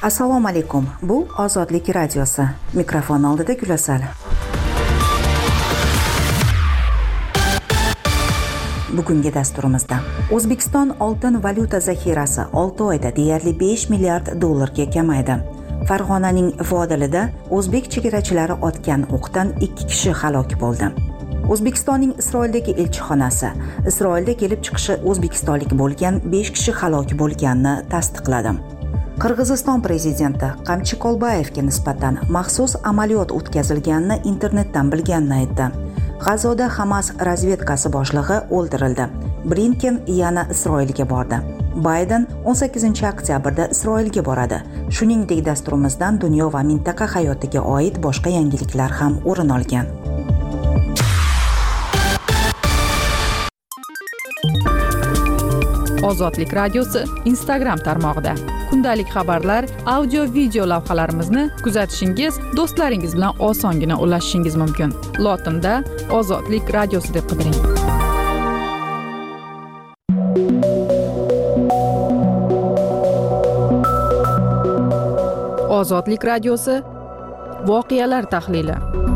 Assalomu alaykum. Bu Ozodlik radiosi. Mikrofon oldida Gulasal. Bugungi dasturimizda O'zbekiston oltin valyuta zaxirasi 6 oyda deyarli 5 milliard dollarga kamaydi. Farg'onaning Vodilida o'zbek chegarachilari otgan o'qdan 2 kishi halok bo'ldi. O'zbekistonning Isroildagi elchixonasi Isroilda kelib chiqishi o'zbekistonlik bo'lgan 5 kishi halok bo'lganini tasdiqladi. Qirg'iziston prezidenti Qamchi Qolbayevga nisbatan maxsus amaliyot o'tkazilganini internetdan bilganini aytdi. G'azoda Hamas razvedkasi boshlig'i o'ldirildi. Blinken yana Isroilga bordi. Bayden 18-oktyabrda Isroilga boradi. Shuningdek, dasturimizdan dunyo va mintaqa hayotiga oid boshqa yangiliklar ham o'rin olgan. Ozodlik radiosi Instagram tarmog'ida kundalik xabarlar, audio, video lavhalarimizni kuzatishingiz, do'stlaringiz bilan osongina ulashishingiz mumkin. Lotinda Ozodlik radiosi deb qidiring. Ozodlik radiosi voqealar tahlili.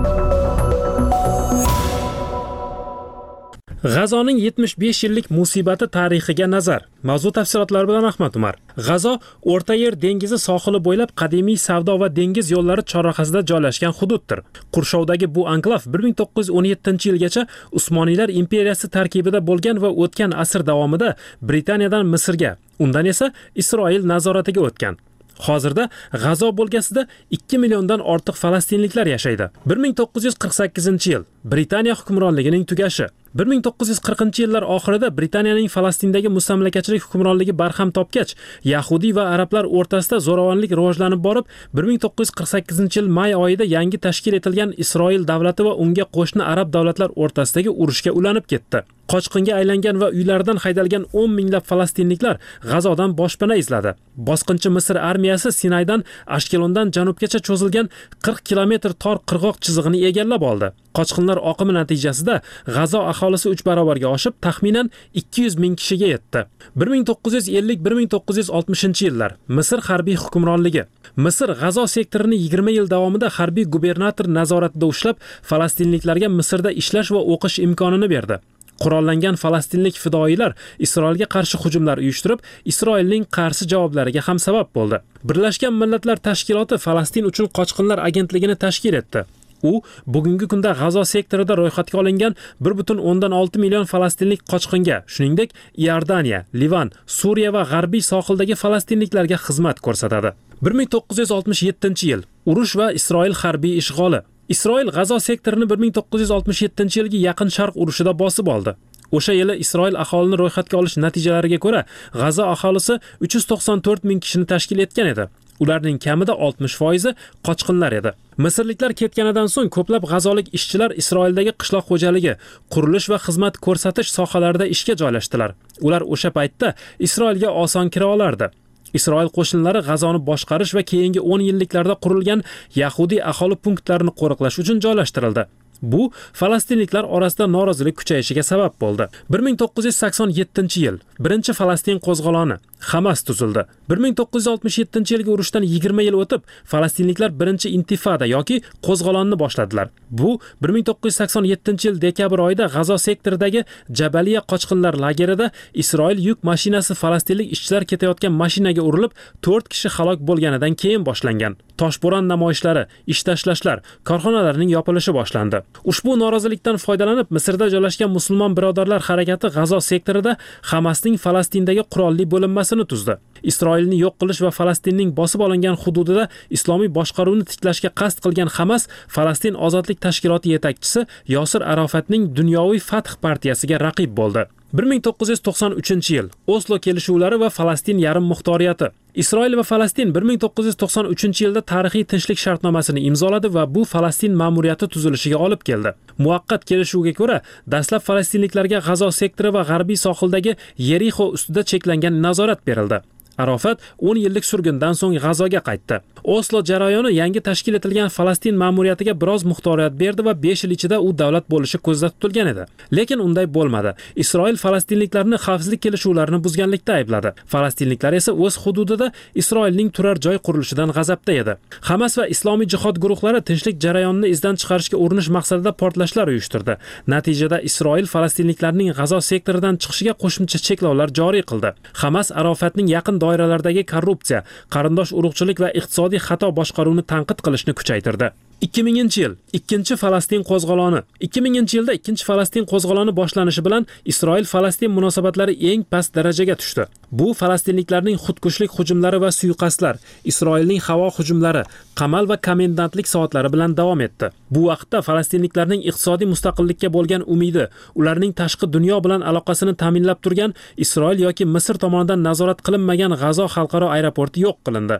G'azoning 75 yillik musibati tarixiga nazar. Mavzu tafsilotlari bilan Ahmad Umar. G'azo O'rta Yer dengizi sohili bo'ylab qadimiy savdo va dengiz yo'llari chorrahasida joylashgan hududdir. Qurshovdagi bu anklav 1917-yilgacha Usmoniylar imperiyasi tarkibida bo'lgan va o'tgan asr davomida Britaniyadan Misrga, undan esa Isroil nazoratiga o'tgan. Hozirda G'azo bo'lgasida 2 milliondan ortiq falastinliklar yashaydi. 1948-yil Britaniya hukmronligining tugashi. 1940-yillar oxirida Britaniyaning Falastindagi mustamlakachilik hukmronligi barham topgach, Yahudiy va arablar o'rtasida zo'ravonlik rivojlanib borib, 1948-yil may oyida yangi tashkil etilgan Isroil davlati va unga qo'shni arab davlatlar o'rtasidagi urushga ulanib ketdi. Qochqinga aylangan va uylaridan haydalgan 10 minglab falastinliklar G'azodan boshpana izladi. Bosqinchi Misr armiyasi Sinaydan Ashkelondan janubgacha cho'zilgan 40 kilometr tor qirg'oq chizig'ini egallab oldi. Qochqinlar oqimi natijasida G'azo aholisi 3 barobarga oshib, taxminan 200 ming kishiga yetdi. 1950-1960-yillar Misr harbiy hukmronligi. Misr G'azo sektorini 20 yil davomida harbiy gubernator nazoratida ushlab, falastinliklarga Misrda ishlash va o'qish imkonini berdi. Qurollangan falastinlik fidoyilar Isroilga qarshi hujumlar uyushtirib, Isroilning qarshi javoblariga ham sabab bo'ldi. Birlashgan Millatlar Tashkiloti Falastin uchun qochqinlar agentligini tashkil etdi. U bugungi kunda G'azo sektorida ro'yxatga olingan 1.6 million falastinlik qochqinga, shuningdek Iordaniya, Livan, Suriya va g'arbiy sohildagi falastinliklarga xizmat ko'rsatadi. 1967-yil urush va Isroil harbiy ishg'oli. Isroil G'azo sektorini 1967-yilgi Yaqin Sharq urushida bosib oldi. O'sha yili Isroil aholini ro'yxatga olish natijalariga ko'ra, G'azo aholisi 394 ming kishini tashkil etgan edi. Ularning kamida 60% qochqinlar edi. Misrliklar ketganidan so'ng ko'plab g'azolik ishchilar Isroildagi qishloq xo'jaligi, qurilish va xizmat ko'rsatish sohalarida ishga joylashdilar. Ular o'sha paytda Isroilga oson kira olardi. Isroil qo'shinlari G'azoni boshqarish va keyingi 10 yilliklarda qurilgan Yahudiy aholi punktlarini qo'riqlash uchun joylashtirildi. Bu falastinliklar orasida norozilik kuchayishiga sabab bo'ldi. 1987-yil birinchi Falastin qo'zg'oloni Hamas tuzildi. 1967-yilgi urushdan 20 yil o'tib, falastinliklar birinchi intifada yoki qo'zg'olonni boshladilar. Bu 1987-yil dekabr oyida G'azo sektoridagi Jabaliya qochqinlar lagerida Isroil yuk mashinasi falastinlik ishchilar ketayotgan mashinaga urilib, 4 kishi halok bo'lganidan keyin boshlangan. Toshbo'ron namoyishlari, ish tashlashlar, korxonalarning yopilishi boshlandi. Ushbu norozilikdan foydalanib Misrda joylashgan musulmon birodarlar harakati G'azo sektorida Hamasning Falastindagi qurolli bo'linmasini tuzdi. Isroilni yo'q qilish va Falastinning bosib olingan hududida islomiy boshqaruvni tiklashga qasd qilgan Hamas Falastin ozodlik tashkiloti yetakchisi Yosir Arofatning dunyoviy Fath partiyasiga raqib bo'ldi. 1993-yil Oslo kelishuvlari va Falastin yarim muxtoriyati. Isroil va Falastin 1993-yilda tarixiy tinchlik shartnomasini imzoladi va bu Falastin ma'muriyati tuzilishiga olib keldi. Muvaqqat kelishuvga ko'ra, dastlab falastinliklarga G'azo sektori va g'arbiy sohildagi Yerixo ustida cheklangan nazorat berildi. Arofat 10 yillik surgundan so'ng G'azoga qaytdi. Oslo jarayoni yangi tashkil etilgan Falastin ma'muriyatiga biroz muxtoriyat berdi va 5 yil ichida u davlat bo'lishi ko'zda tutilgan edi. Lekin unday bo'lmadi. Isroil falastinliklarni xavfsizlik kelishuvlarini buzganlikda aybladi. Falastinliklar esa o'z hududida Isroilning turar joy qurilishidan g'azabda edi. Hamas va islomiy jihod guruhlari tinchlik jarayonini izdan chiqarishga urinish maqsadida portlashlar uyushtirdi. Natijada Isroil falastinliklarning G'azo sektoridan chiqishiga qo'shimcha cheklovlar joriy qildi. Hamas Arofatning yaqin doiralardagi korrupsiya, qarindosh urug'chilik va iqtisodiy xato boshqaruvni tanqid qilishni kuchaytirdi. 2000-yil ikkinchi Falastin qo'zg'oloni. 2000-yilda ikkinchi Falastin qo'zg'oloni boshlanishi bilan Isroil-Falastin munosabatlari eng past darajaga tushdi. Bu falastinliklarning xudkushlik hujumlari va suiqasdlar, Isroilning havo hujumlari, qamal va komendantlik soatlari bilan davom etdi. Bu vaqtda falastinliklarning iqtisodiy mustaqillikka bo'lgan umidi, ularning tashqi dunyo bilan aloqasini ta'minlab turgan Isroil yoki Misr tomonidan nazorat qilinmagan G'azo xalqaro aeroporti yo'q qilindi.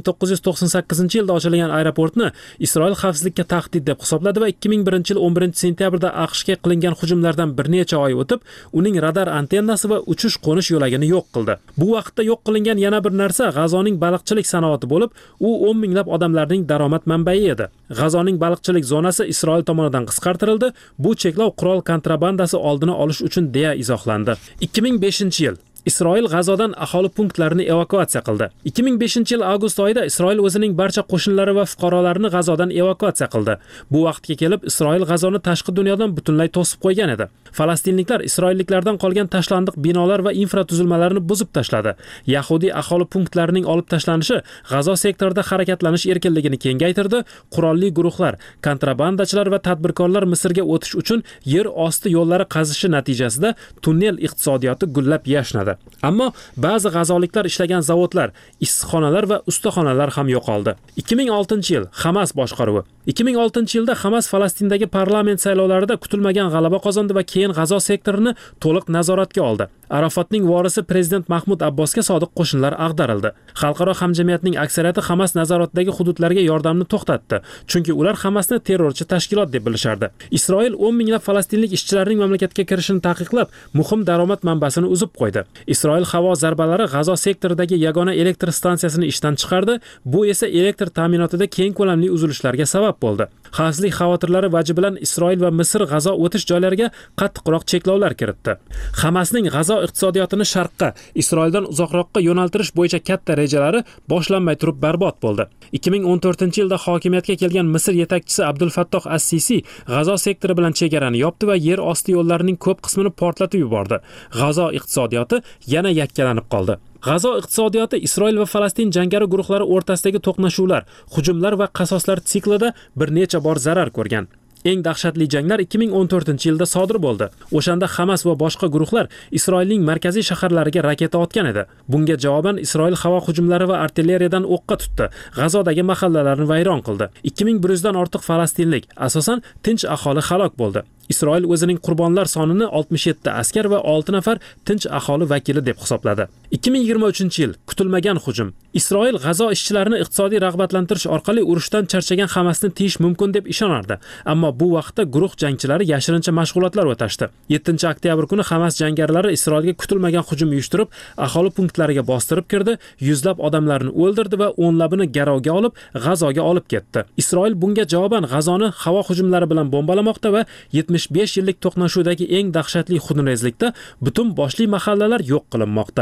1998-yilda ochilgan aeroportni Isroil xavfsizlikka tahdid deb hisobladi va 2001-yil 11-sentyabrda AQShga qilingan hujumlardan bir necha oy o'tib, uning radar antennasi va uchish-qo'nish yo'lagini yo'q qildi. Bu vaqtda yo'q qilingan yana bir narsa G'azoning baliqchilik sanoati bo'lib, u 10 minglab odamlarning daromad manbai edi. G'azoning baliqchilik zonasi Isroil tomonidan qisqartirildi. Bu cheklov qurol kontrabandasi oldini olish uchun deya izohlandi. 2005-yil Isroil G'azodan aholi punktlarini evakuatsiya qildi. 2005-yil avgust oyida Isroil o'zining barcha qo'shinlari va fuqarolarini G'azodan evakuatsiya qildi. Bu vaqtga kelib Isroil G'azoni tashqi dunyodan butunlay to'sib qo'ygan edi. Falastinliklar Isroilliklardan qolgan tashlandiq binolar va infratuzilmalarni buzib tashladi. Yahudiy aholi punktlarining olib tashlanishi G'azo sektorida harakatlanish erkinligini kengaytirdi. Qurolli guruhlar, kontrabandachilar va tadbirkorlar Misrga o'tish uchun yer osti yo'llari qazishi natijasida tunnel iqtisodiyoti gullab yashnadi. Ammo ba'zi g'azoliklar ishlagan zavodlar, issiqxonalar va ustaxonalar ham yo'qoldi. 2006-yil Hamas boshqaruvi. 2006-yilda Hamas Falastindagi parlament saylovlarida kutilmagan g'alaba qozondi va keyin G'azo sektorini to'liq nazoratga oldi. Arafatning vorisi prezident Mahmud Abbosga sodiq qo'shinlar ag'darildi. Xalqaro hamjamiyatning aksariyati Hamas nazoratidagi hududlarga yordamni to'xtatdi, chunki ular Hamasni terrorchi tashkilot deb bilishardi. Isroil 10 minglab falastinlik ishchilarning mamlakatga kirishini taqiqlab, muhim daromad manbasini uzib qo'ydi. Isroil havo zarbalari G'azo sektoridagi yagona elektr stansiyasini ishdan chiqardi. Bu esa elektr ta'minotida keng ko'lamli uzilishlarga sabab bo'ldi. Xavfsizlik xavotirlari vaji bilan Isroil va Misr G'azo o'tish joylariga qattiqroq cheklovlar kiritdi. Hamasning G'azo iqtisodiyotini sharqqa, Isroildan uzoqroqqa yo'naltirish bo'yicha katta rejalari boshlanmay turib barbod bo'ldi. 2014-yilda hokimiyatga kelgan Misr yetakchisi Abdul Fattoh as-Sisi G'azo sektori bilan chegarani yopdi va yer osti yo'llarining ko'p qismini portlatib yubordi. G'azo iqtisodiyoti yana yakkalanib qoldi. G'azo iqtisodiyoti Isroil va Falastin jangari guruhlari o'rtasidagi to'qnashuvlar, hujumlar va qasoslar siklida bir necha bor zarar ko'rgan. Eng dahshatli janglar 2014-yilda sodir bo'ldi. O'shanda Hamas va boshqa guruhlar Isroilning markaziy shaharlariga raketa otgan edi. Bunga javoban Isroil havo hujumlari va artilleriyadan o'qqa tutdi. G'azodagi mahallalarni vayron qildi. 2100 dan ortiq falastinlik, asosan tinch aholi halok bo'ldi. Isroil o'zining qurbonlar sonini 67 askar va 6 nafar tinch aholi vakili deb hisobladi. 2023-yil kutilmagan hujum. Isroil G'azo ishchilarini iqtisodiy rag'batlantirish orqali urushdan charchagan Hamasni tiyish mumkin deb ishonardi. Ammo bu vaqtda guruh jangchilari yashirincha mashg'ulotlar o'tashdi. 7-oktyabr kuni Hamas jangarilari Isroilga kutilmagan hujum uyushtirib, aholi punktlariga bostirib kirdi, yuzlab odamlarni o'ldirdi va o'nlabini garovga olib, G'azoga olib ketdi. Isroil bunga javoban G'azoni havo hujumlari bilan bombalamoqda va 75 yillik to'qnashuvdagi eng dahshatli xunrezlikda butun boshli mahallalar yo'q qilinmoqda.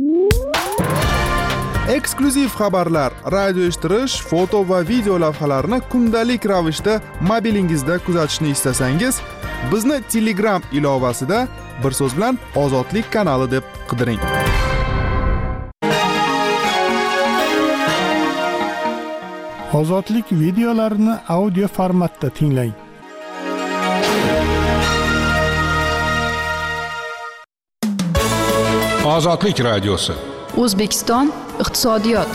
Eksklyuziv xabarlar, radio eshittirish, foto va video lavhalarni kundalik ravishda mobilingizda kuzatishni istasangiz, bizni Telegram ilovasida bir so'z bilan Ozodlik kanali deb qidiring. Ozodlik videolarini audio formatda tinglang. Ozodlik radiosi. O'zbekiston iqtisodiyot.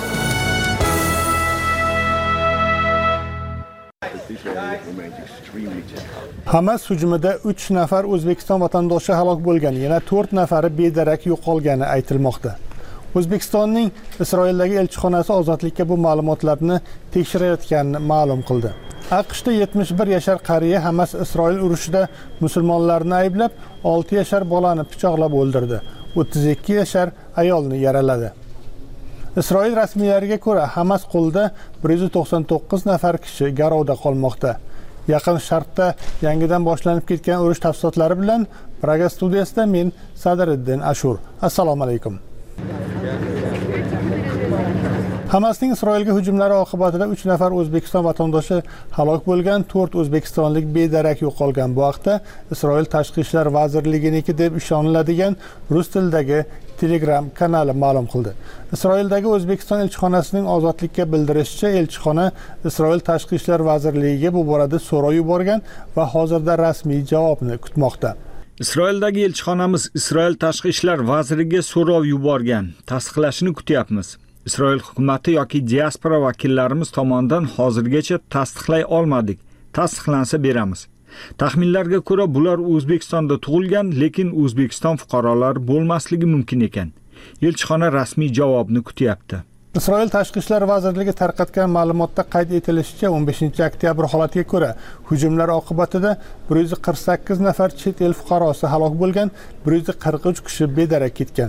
Hamas hujumida 3 nafar O'zbekiston vatandoshi halok bo'lgan, yana 4 nafari bedarak yo'qolgani aytilmoqda. O'zbekistonning Isroildagi elchixonasi Ozodlikka bu ma'lumotlarni tekshirayotganini ma'lum qildi. AQShda 71 yashar qariya Hamas Isroil urushida musulmonlarni ayblab, 6 yashar bolani pichoqlab o'ldirdi. 32 yashar ayolni yaraladi. Isroil rasmiylariga ko'ra, Hamas qo'lida 199 nafar kishi garovda qolmoqda. Yaqin Sharqda yangidan boshlanib ketgan urush tafsilotlari bilan Praga studiyasida men Sadriddin Ashur. Assalomu alaykum. Hamasning Isroilga hujumlari oqibatida 3 nafar O'zbekiston vatandoshi halok bo'lgan, 4 o'zbekistonlik bedarak yo'qolgan. Bu haqda Isroil Tashqi ishlar vazirliginiki deb ishoniladigan rus tilidagi Telegram kanali ma'lum qildi. Isroildagi O'zbekiston elchixonasining Ozodlikka bildirishicha, elchixona Isroil Tashqi ishlar vazirligiga bu borada so'rov yuborgan va hozirda rasmiy javobni kutmoqda. Isroildagi elchixonamiz Isroil Tashqi ishlar vaziriga so'rov yuborgan, tasdiqlashini kutyapmiz. Isroil hukumati yoki diaspora vakillarimiz tomonidan hozirgacha tasdiqlay olmadik. Tasdiqlansa beramiz. Taxminlarga ko'ra bular O'zbekistonda tug'ilgan, lekin O'zbekiston fuqarolari bo'lmasligi mumkin ekan. Elchixona rasmiy javobni kutyapti. Isroil Tashqi ishlar vazirligi tarqatgan ma'lumotda qayd etilishicha, 15-oktyabr holatiga ko'ra hujumlar oqibatida 148 nafar chet el fuqarosi halok bo'lgan, 143 kishi bedarak ketgan.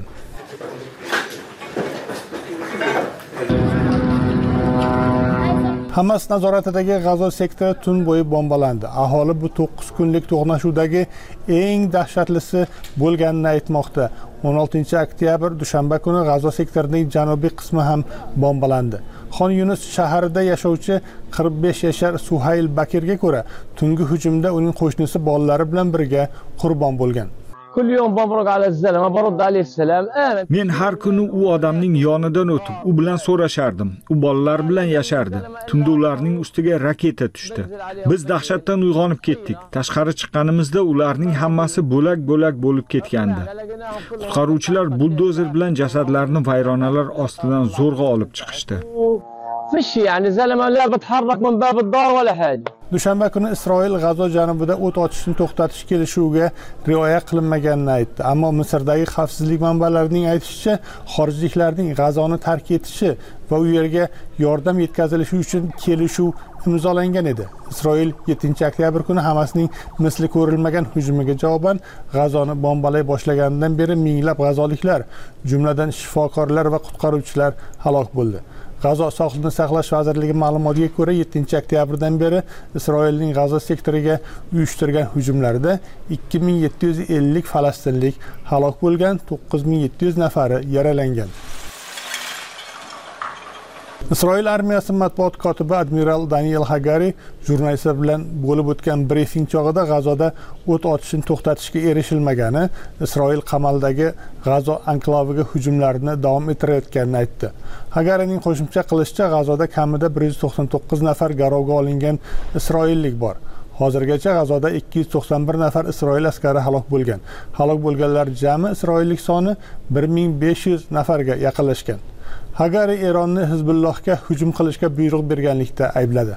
Hamas nazoratidagi G'azo sektori tun bo'yi bombalandi. Aholi bu 9 kunlik to'qnashuvdagi eng dahshatlisi bo'lganini aytmoqda. 16-oktyabr dushanba kuni G'azo sektorining janubiy qismi ham bombalandi. Xon Yunus shahrida yashovchi 45 yashar Suhayl Bakirga ko'ra, tungi hujumda uning qo'shnisi bolalari bilan birga qurbon bo'lgan. Men har kuni u odamning yonidan o'tib, u bilan so'rashardim. U bolalar bilan yashardi. Tunda ularning ustiga raketa tushdi. Biz dahshatdan uyg'onib ketdik. Tashqari chiqqanimizda ularning hammasi bo'lak-bo'lak bo'lib ketgandi. Qutqaruvchilar buldozer bilan jasadlarni vayronalar ostidan zo'rg'a olib chiqishdi. Dushanba kuni Isroil G'azo janubida o't ochishni to'xtatish kelishuviga rioya qilinmaganini aytdi. Ammo Misrdagi xavfsizlik manbalarining aytishicha, xorijliklarning G'azoni tark etishi va u yerga yordam yetkazilishi uchun kelishuv imzolangan edi. Isroil 7-oktyabr kuni Hamasning misli ko'rilmagan hujumiga javoban G'azoni bombalay boshlaganidan beri minglab g'azoliklar, jumladan shifokorlar va qutqaruvchilar halok bo'ldi. G'azo sog'liqni saqlash vazirligi ma'lumotiga ko'ra, 7-oktyabrdan beri Isroilning G'azo sektoriga uyushtirgan hujumlarida 2750 falastinlik halok bo'lgan, 9700 nafari yaralangan. Isroil armiyasi matbuot kotibi admiral Daniel Hagari jurnalistlar bilan bo'lib o'tgan brifing chog'ida G'azoda o't ochishni to'xtatishga erishilmagani, Isroil qamaldagi G'azo anklaviga hujumlarni davom ettirayotganini aytdi. Hagarining qo'shimcha qilishicha, G'azoda kamida 199 nafar garovga olingan isroillik bor. Hozirgacha G'azoda 291 nafar Isroil askari halok bo'lgan. Halok bo'lganlar jami isroillik soni 1500 nafarga yaqinlashgan. Hagari Eronni Hizbullohga hujum qilishga buyruq berganlikda aybladi.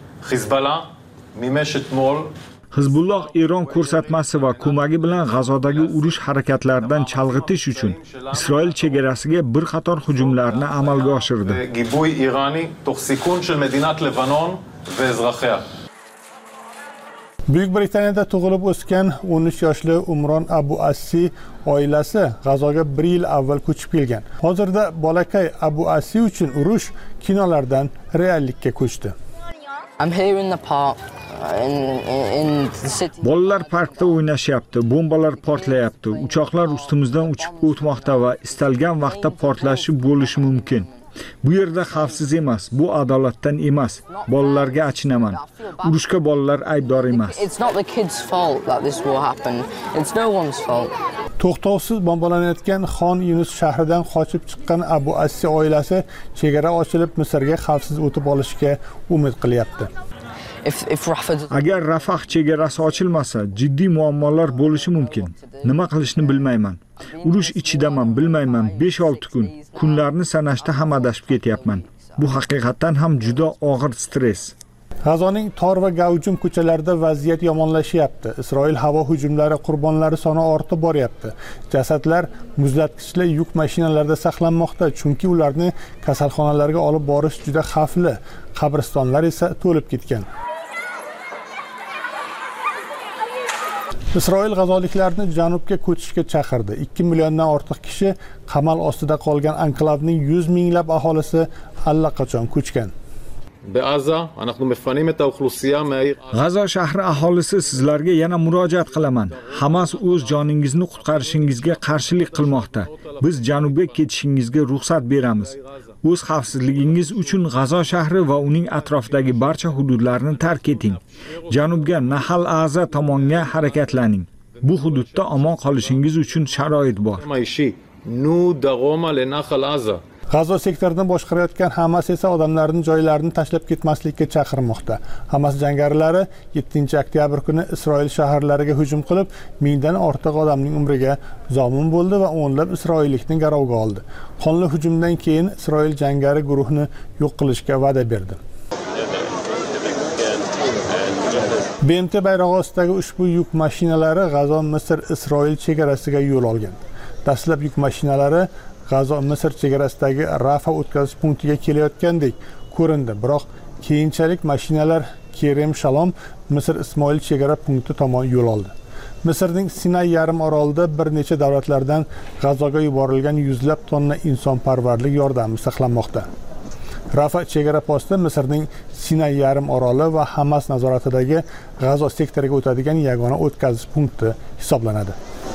Hizbulloh Eron ko'rsatmasi va ko'magi bilan G'azodagi urush harakatlaridan chalg'itish uchun Isroil chegarasiga bir qator hujumlarni amalga oshirdi. Buyuk Britaniyada tug'ilib o'sgan 13 yoshli Umron Abu Assi oilasi G'azoga 1 yil avval ko'chib kelgan. Hozirda bolakay Abu Assi uchun urush kinolardan reallikka ko'chdi. Bolalar parkda o'ynashyapti, bombalar portlayapti, uchoqlar ustimizdan uchib o'tmoqda va istalgan vaqtda portlashi bo'lishi mumkin. Bu yerda xavfsiz emas, bu adolatdan emas. Bolalarga achinaman. Urushga bolalar aybdor emas. To'xtovsiz bombalanayotgan Xon Yunus shahridan qochib chiqqan Abu Assi oilasi chegara ochilib Misrga xavfsiz o'tib olishga umid qilyapti. Agar Rafah chegarasi ochilmasa, jiddiy muammolar bo'lishi mumkin. Nima qilishni bilmayman. Urush ichidaman, bilmayman. 5-6 kun. Kunlarni sanashda ham adashib ketyapman. Bu haqiqatan ham juda og'ir stress. G'azoning tor va gavjum ko'chalarida vaziyat yomonlashyapti. Isroil havo hujumlari qurbonlari soni ortib boryapti. Jasadlar muzlatgichli yuk mashinalarida saqlanmoqda, chunki ularni kasalxonalarga olib borish juda xavfli. Qabristonlar esa to'lib ketgan. Isroil g'azoliklarni janubga ko'chishga chaqirdi. 2 milliondan ortiq kishi qamal ostida qolgan anklavning 100 minglab aholisi allaqachon ko'chgan. G'azo shahri aholisi, sizlarga yana murojaat qilaman. Hamas o'z joningizni qutqarishingizga qarshilik qilmoqda. Biz janubga ketishingizga ruxsat beramiz. O'z xavfsizligingiz uchun G'azo shahri va uning atrofidagi barcha hududlarni tark eting. Janubga Nahal Aza tomonga harakatlaning. Bu hududda omon qolishingiz uchun sharoit bor. G'azo sektorini boshqarayotgan Hamas esa odamlarning joylarini tashlab ketmaslikka chaqirmoqda. Hamas jangarilari 7-oktyabr kuni Isroil shaharlariga hujum qilib, 1000 dan ortiq odamning umriga zomin bo'ldi va o'nlab isroillikni garovga oldi. Qonli hujumdan keyin Isroil jangari guruhni yo'q qilishga va'da berdi. BMT bayrog'i ostidagi ushbu yuk mashinalari G'azo Misr Isroil chegarasiga yo'l olgan. Dastlab yuk mashinalari G'azo Misr chegarasidagi Rafa o'tkazish punktiga kelayotgandek ko'rindi, biroq keyinchalik mashinalar Kerem Shalom Misr Ismoil chegara punkti tomon yo'l oldi. Misrning Sinay yarim orolida bir necha davlatlardan G'azoga yuborilgan yuzlab tonna insonparvarlik yordami saqlanmoqda. Rafa chegara posti Misrning Sinay yarim oroli va Hamas nazoratidagi G'azo sektoriga o'tadigan yagona o'tkazish punkti hisoblanadi.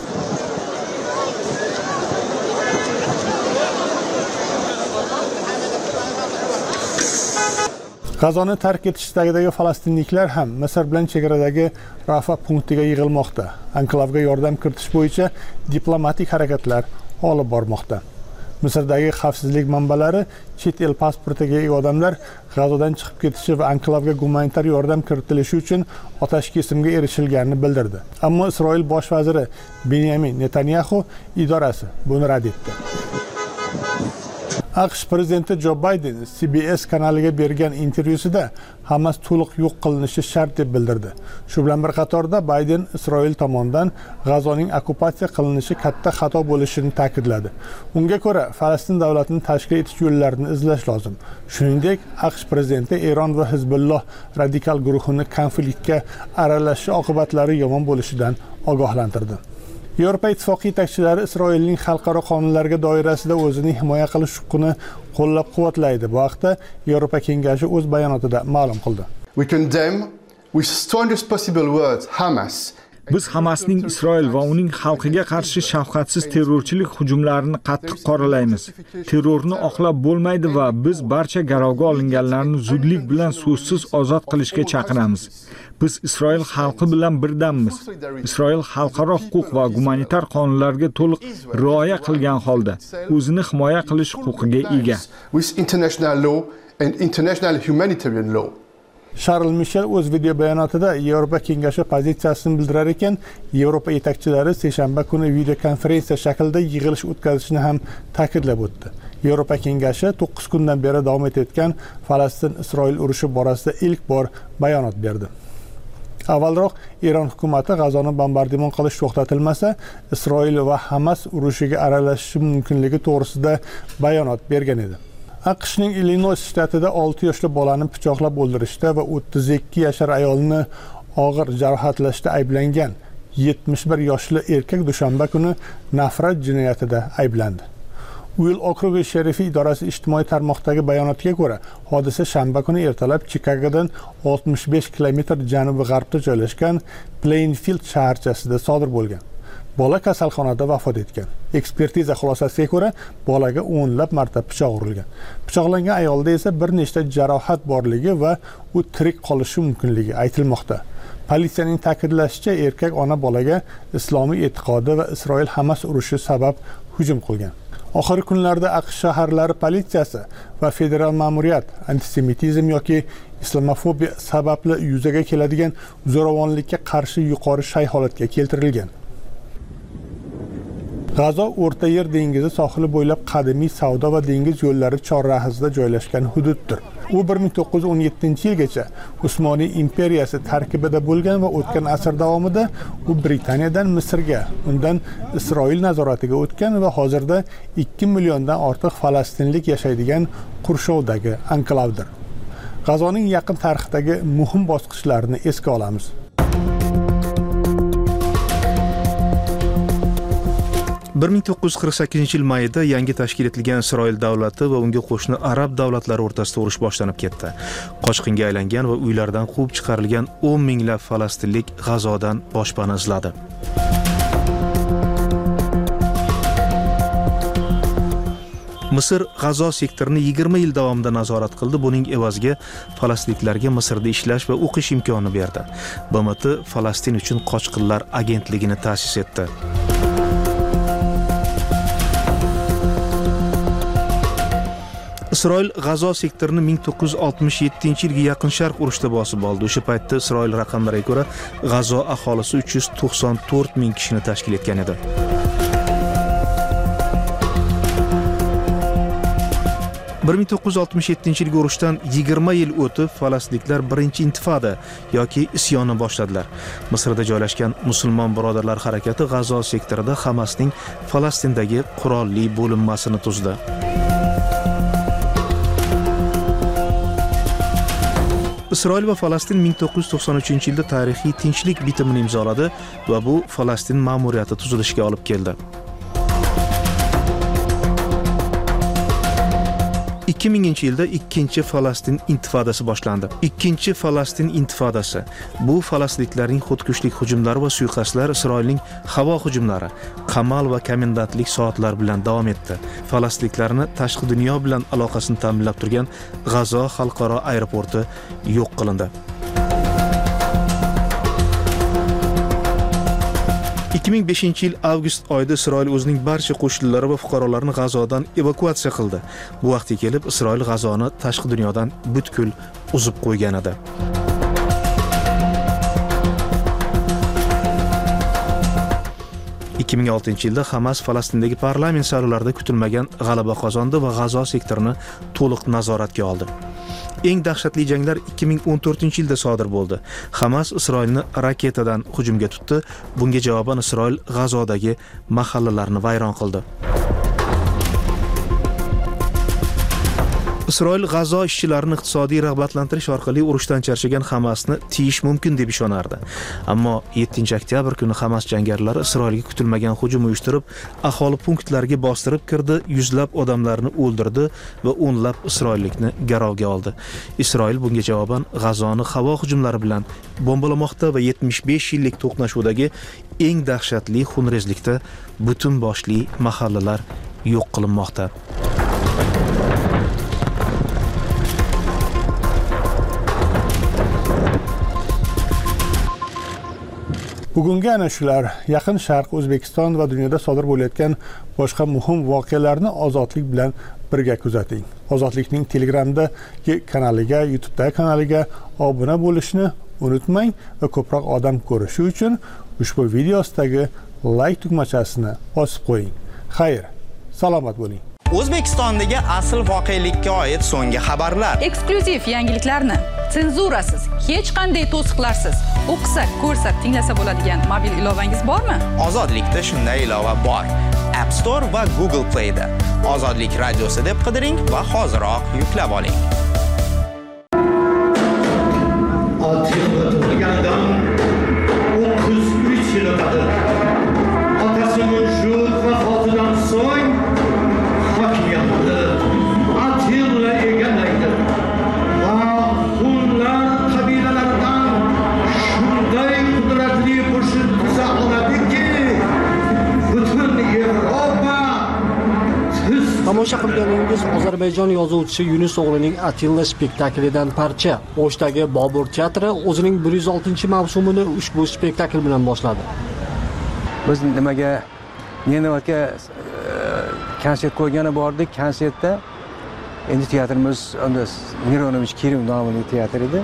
G'azoni tark etish istagidagi falastinliklar ham Misr bilan chegaradagi Rafa punktiga yig'ilmoqda. Anklavga yordam kiritish bo'yicha diplomatik harakatlar olib bormoqda. Misrdagi xavfsizlik manbalari chet el pasportiga ega odamlar G'azodan chiqib ketishi va anklavga gumanitar yordam kiritilishi uchun otashkesimga erishilganini bildirdi. Ammo Isroil bosh vaziri Benyamin Netanyahu idorasi buni rad etdi. AQSh prezidenti Joe Biden CBS kanaliga bergan intervyusida Hamas to'liq yo'q qilinishi shart deb bildirdi. Shu bilan bir qatorda Biden Isroil tomonidan G'azoning okkupatsiya qilinishi katta xato bo'lishini ta'kidladi. Unga ko'ra, Falastin davlatini tashkil etish yo'llarini izlash lozim. Shuningdek, AQSh prezidenti Eron va Hizbulloh radikal guruhini konfliktga aralashishi oqibatlari yomon bo'lishidan ogohlantirdi. Yevropa ittifoqi yetakchilari Isroilning xalqaro qonunlarga doirasida o'zini himoya qilish huquqini qo'llab-quvvatlaydi. Bu haqda Yevropa kengashi o'z bayonotida ma'lum qildi. We condemn with strongest possible words Hamas. Biz Hamasning Isroil va uning xalqiga qarshi shafqatsiz terrorchilik hujumlarini qattiq qoralaymiz. Terrorni oqlab bo'lmaydi va biz barcha garovga olinganlarni zudlik bilan so'zsiz ozod qilishga chaqiramiz. Biz Isroil xalqi bilan birdammiz. Isroil xalqaro huquq va gumanitar qonunlarga to'liq rioya qilgan holda o'zini himoya qilish huquqiga ega. With international law and international humanitarian law. Charles Michel o'z video bayonotida Yevropa kengashi pozitsiyasini bildirar ekan, Yevropa yetakchilari seshanba kuni video konferensiya shaklida yig'ilish o'tkazishni ham ta'kidlab o'tdi. Yevropa kengashi 9 kundan beri davom etayotgan Falastin-Isroil urushi borasida ilk bor bayonot berdi. Avvalroq Eron hukumati G'azoni bombardimon qilish to'xtatilmasa, Isroil va Hamas urushiga aralashishi mumkinligi to'g'risida bayonot bergan edi. AQShning Illinois shtatida 6 yoshli bolani pichoqlab o'ldirishda va 32 yashar ayolni og'ir jarohatlashda ayblangan 71 yoshli erkak dushanba kuni nafrat jinoyatida ayblandi. Uil okrugi sherifi idorasi ijtimoiy tarmoqdagi bayonotiga ko'ra, hodisa shanba kuni ertalab Chikagodan 65 kilometr janubi-g'arbda joylashgan Plainfield shaharchasida sodir bo'lgan. Bola kasalxonada vafot etgan. Ekspertiza xulosasiga ko'ra, bolaga o'nlab marta pichoq urilgan. Pichoqlangan ayolda esa bir nechta jarohat borligi va u tirik qolishi mumkinligi aytilmoqda. Politsiyaning ta'kidlashicha, erkak ona bolaga islomiy e'tiqodi va Isroil-Hamas urushi sabab hujum qilgan. Oxirgi kunlarda AQSh shaharlari politsiyasi va federal ma'muriyat antisemitizm yoki islamofobiya sababli yuzaga keladigan zo'ravonlikka qarshi yuqori shay holatga keltirilgan. G'azo O'rta Yer dengizi sohili bo'ylab qadimiy savdo va dengiz yo'llari chorrahasida joylashgan hududdir. U 1917-yilgacha Usmoniy imperiyasi tarkibida bo'lgan va o'tgan asr davomida u Britaniyadan Misrga, undan Isroil nazoratiga o'tgan va hozirda 2 milliondan ortiq falastinlik yashaydigan qurshovdagi anklavdir. G'azoning yaqin tarixdagi muhim bosqichlarini esga olamiz. 1948-yil mayida yangi tashkil etilgan Isroil davlati va unga qo'shni arab davlatlari o'rtasida urush boshlanib ketdi. Qochqinga aylangan va uylaridan quvib chiqarilgan 10 minglab falastinlik G'azodan boshpana izladi. Misr G'azo sektorini 20 yil davomida nazorat qildi. Buning evaziga falastinliklarga Misrda ishlash va o'qish imkoni berdi. BMT Falastin uchun qochqinlar agentligini ta'sis etdi. Isroil G'azo sektorini 1967-yilgi Yaqin Sharq urushida bosib oldi. O'sha paytda Isroil raqamlariga ko'ra G'azo aholisi 394 ming kishini tashkil etgan edi. yilgi urushdan 20 yil o'tib falastinliklar birinchi intifada yoki isyonni boshladilar. Misrda joylashgan musulmon birodarlar harakati G'azo sektorida Hamasning Falastindagi qurolli bo'linmasini tuzdi. Isroil va Falastin 1993-yilda tarixiy tinchlik bitimini imzoladi va bu Falastin ma'muriyati tuzilishiga olib keldi. 2000-yilda ikkinchi Falastin intifodasi boshlandi. Ikkinchi Falastin intifodasi bu falastinliklarning xudkushlik hujumlari va suiqasdlar, Isroilning havo hujumlari, qamal va komendantlik soatlari bilan davom etdi. Falastinliklarni tashqi dunyo bilan aloqasini ta'minlab turgan G'azo xalqaro aeroporti yo'q qilindi. 2005-yil avgust oyida Isroil o'zining barcha qo'shinlari va fuqarolarini G'azodan evakuatsiya qildi. Bu vaqtga kelib Isroil G'azoni tashqi dunyodan butkul uzib qo'ygan edi. yilda Hamas Falastindagi parlament saylovlarida kutilmagan g'alaba qozondi va G'azo sektorini to'liq nazoratga oldi. Eng dahshatli janglar 2014-yilda sodir bo'ldi. Hamas Isroilni raketadan hujumga tutdi. Bunga javoban Isroil G'azodagi mahallalarni vayron qildi. Isroil G'azo ishchilarini iqtisodiy rag'batlantirish orqali urushdan charchagan Hamasni tiyish mumkin deb ishonardi. Ammo 7-oktyabr kuni Hamas jangarilari Isroilga kutilmagan hujum uyushtirib, aholi punktlariga bostirib kirdi, yuzlab odamlarni o'ldirdi va o'nlab isroillikni garovga oldi. Isroil bunga javoban G'azoni havo hujumlari bilan bombalamoqda va 75 yillik to'qnashuvdagi eng dahshatli xunrezlikda butun boshli mahallalar yo'q qilinmoqda. Bugungi ana shular Yaqin Sharq, O'zbekiston va dunyoda sodir bo'layotgan boshqa muhim voqealarni Ozodlik bilan birga kuzating. Ozodlikning Telegramdagi kanaliga, YouTube'dagi kanaliga obuna bo'lishni unutmang va ko'proq odam ko'rishi uchun ushbu videosidagi like tugmachasini bosib qo'ying. Xayr, salomat bo'ling. O'zbekistondagi asl voqelikka oid so'nggi xabarlar, eksklyuziv yangiliklarni senzurasiz, hech qanday to'siqlarsiz o'qisa, ko'rsa, tinglasa bo'ladigan mobil ilovangiz bormi? Ozodlikda shunday ilova bor. App Store va Google Play'da Ozodlik radiosi deb qidiring va hoziroq yuklab oling. Tomosha qilganingiz Ozarbayjon yozuvchisi Yunus o'g'lining Atilla spektaklidan parcha. O'shdagi Bobur teatri o'zining 106-mavsumini ushbu spektakl bilan boshladi. Biz nimaga Nenovga konsert qo'ygani bordik. Konsertda endi teatrimiz unda Mironovich Kirim nomli teatr edi.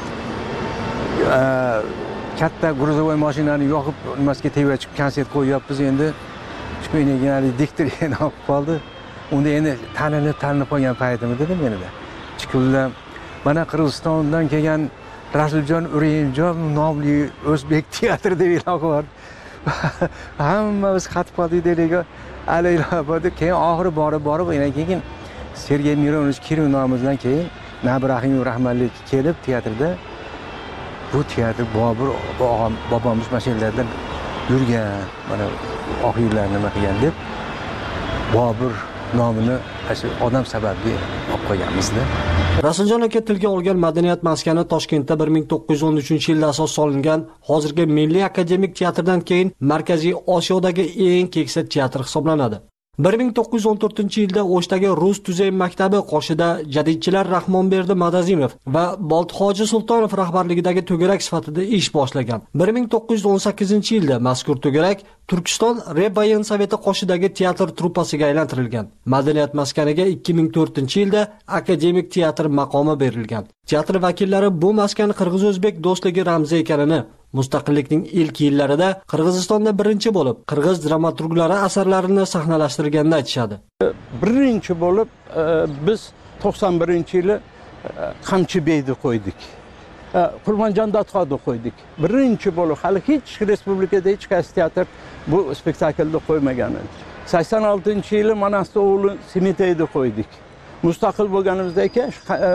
Katta gruzovoy mashinani yoqib nimasiga tegib chiqib konsert qo'yyapmiz. Endi shu enagani diktor yana olib qoldi. Unda endi tanilib qolgan paytim dedim menida. Chiqildim. Mana Qirg'izistondan kelgan Rasuljon Uriyimjon nomli o'zbek teatri deb e'lon qildi. Hammamiz qatib qoldik deylik. Alaylar keyin oxiri borib keyin Sergey Mironovich Kirim nomidan keyin Nabrahim rahmatlik kelib teatrda bu teatr Bobur bobomiz mashinlardan yurgan, mana oq yillar nima qilgan deb Bobur nomini shu odam sababli olib qo'yganmiz-da. Rasuljon aka tilga olgan madaniyat maskani Toshkentda 1913-yilda asos solingan, hozirgi Milliy akademik teatrdan keyin Markaziy Osiyodagi eng keksa teatr hisoblanadi. 1914-yilda O'shdagi Rus tuzay maktabi qoshida jadidchilar Rahmonberdi Madazimov va Bolthoji Sultonov rahbarligidagi to'garak sifatida ish boshlagan. 1918-yilda mazkur to'garak Turkiston Rebayan Soveti qoshidagi teatr truppasiga aylantirilgan. Madaniyat maskaniga 2004-yilda akademik teatr maqomi berilgan. Teatr vakillari bu maskan qirg'iz-o'zbek do'stligi ramzi ekanini, mustaqillikning ilk yillarida Qirg'izistonda birinchi bo'lib qirg'iz dramaturglari asarlarini sahnalashtirganini aytishadi. Birinchi bo'lib biz 91-yili Qamchibeyni qo'ydik. Qurmonjon Dodxonni qo'ydik. Birinchi bo'lib hali hech respublikada hech qaysi teatr bu spektaklni qo'ymagan edi. 86-yili Manastovli Simiteyni qo'ydik. Mustaqil bo'lganimizda keyin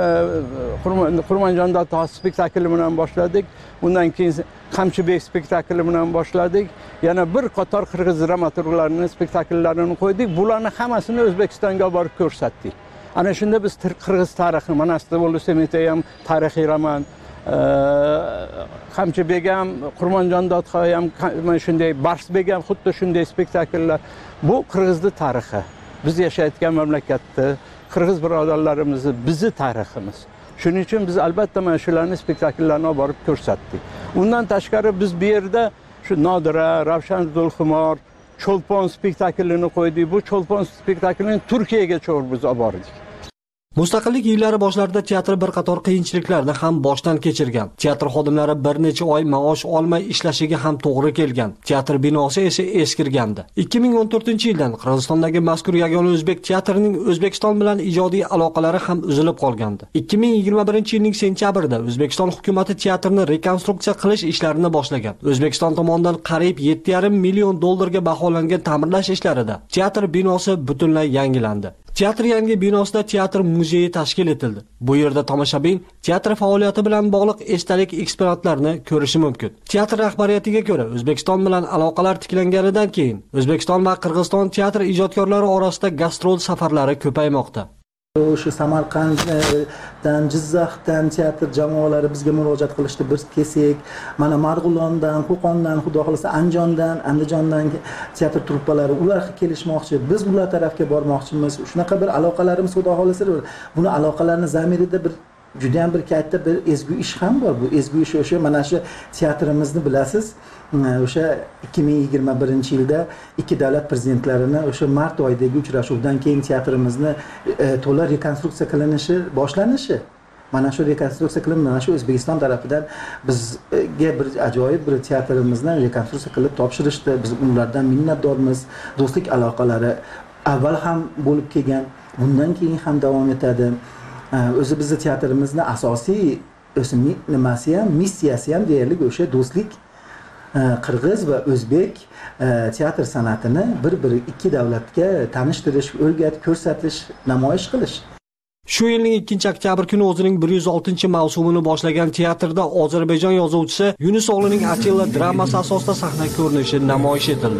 Qurmonjon Dodxon spektakli bilan boshladik. Undan keyin Qamchibek spektakli bilan boshladik. Yana bir qator qirg'iz dramaturglarining spektaklarini qo'ydik. Bularning hammasini O'zbekistonga borib ko'rsatdik. Ana shunda biz qirg'iz tarixi, Manastovli Simitey ham tarixiy roman, Qamchibek ham, Qurmonjon Dodxon ham mana shunday, Barsbek ham xuddi shunday spektakllar. Bu qirg'izning tarixi. Biz yashayotgan mamlakatda qirg'iz birodarlarimizni bizi tariximiz. Shuning uchun biz albatta mana shularni spektakllarni olib borib ko'rsatdik. Undan tashqari biz bu yerda shu Nodira, Ravshan Zulxumor, Cho'lpon spektaklini qo'ydik. Bu Cho'lpon spektaklini Turkiyaga biz olib bordik. Mustaqillik yillari boshlarida teatr bir qator qiyinchiliklarni ham boshdan kechirgan. Teatr xodimlari bir necha oy maosh olmay ishlashiga ham to'g'ri kelgan. Teatr binosi esa eskirgandi. 2014-yildan Qirg'izistondagi mazkur yagona o'zbek teatrining O'zbekiston bilan ijodiy aloqalari ham uzilib qolgandi. 2021-yilning sentyabrida O'zbekiston hukumatı teatrni rekonstruksiya qilish ishlarini boshlagan. O'zbekiston tomonidan qariyb 7,5 million dollarga baholangan ta'mirlash ishlarida teatr binosi butunlay yangilandi. Teatr yangi binosida teatr muzeyi tashkil etildi. Bu yerda tomoshabin teatr faoliyati bilan bog'liq esdalik eksponatlarini ko'rishi mumkin. Teatr rahbariyatiga ko'ra, O'zbekiston bilan aloqalar tiklanganidan keyin O'zbekiston va Qirg'iziston teatr ijodkorlari orasida gastrol safarlari ko'paymoqda. O'sha Samarqanddan, Jizzaxdan teatr jamoalari bizga murojaat qilishdi. Biz kelsak, mana Marg'ilondan, Qo'qondan, xudo xolasa Andijondan, Andijondan teatr truppalari ular kelishmoqchi. Biz ular tarafga bormoqchimiz. Shunaqa bir aloqalarimiz xudo xolasa. Buni aloqalarni zamirida bir juda ham bir katta bir ezgu ish ham bor. Bu ezgu ish o'sha mana shu teatrimizni bilasiz. O'sha 2021-yilda ikki davlat prezidentlarini o'sha mart oyidagi uchrashuvdan keyin teatrimizni to'la rekonstruksiya qilinishi boshlanishi. Mana shu rekonstruksiya qilinib, mana shu O'zbekiston tarafidan bizga bir ajoyib bir teatrimizni rekonstruksiya qilib topshirishdi. Biz ulardan minnatdormiz. Do'stlik aloqalari avval ham bo'lib kelgan, bundan keyin ham davom etadi. O'zi bizning teatrimizni asosiy nimasi ham, missiyasi ham deyarli o'sha do'stlik, qirg'iz va o'zbek teatr san'atini bir-biri ikki davlatga tanishtirish, o'rgatib ko'rsatish, namoyish qilish. Shu yilning 2-oktyabr kuni o'zining 106-mavsumini boshlagan teatrda Ozarbayjon yozuvchisi Yunus o'g'lining Atilla dramasi asosida sahna ko'rinishi namoyish etildi.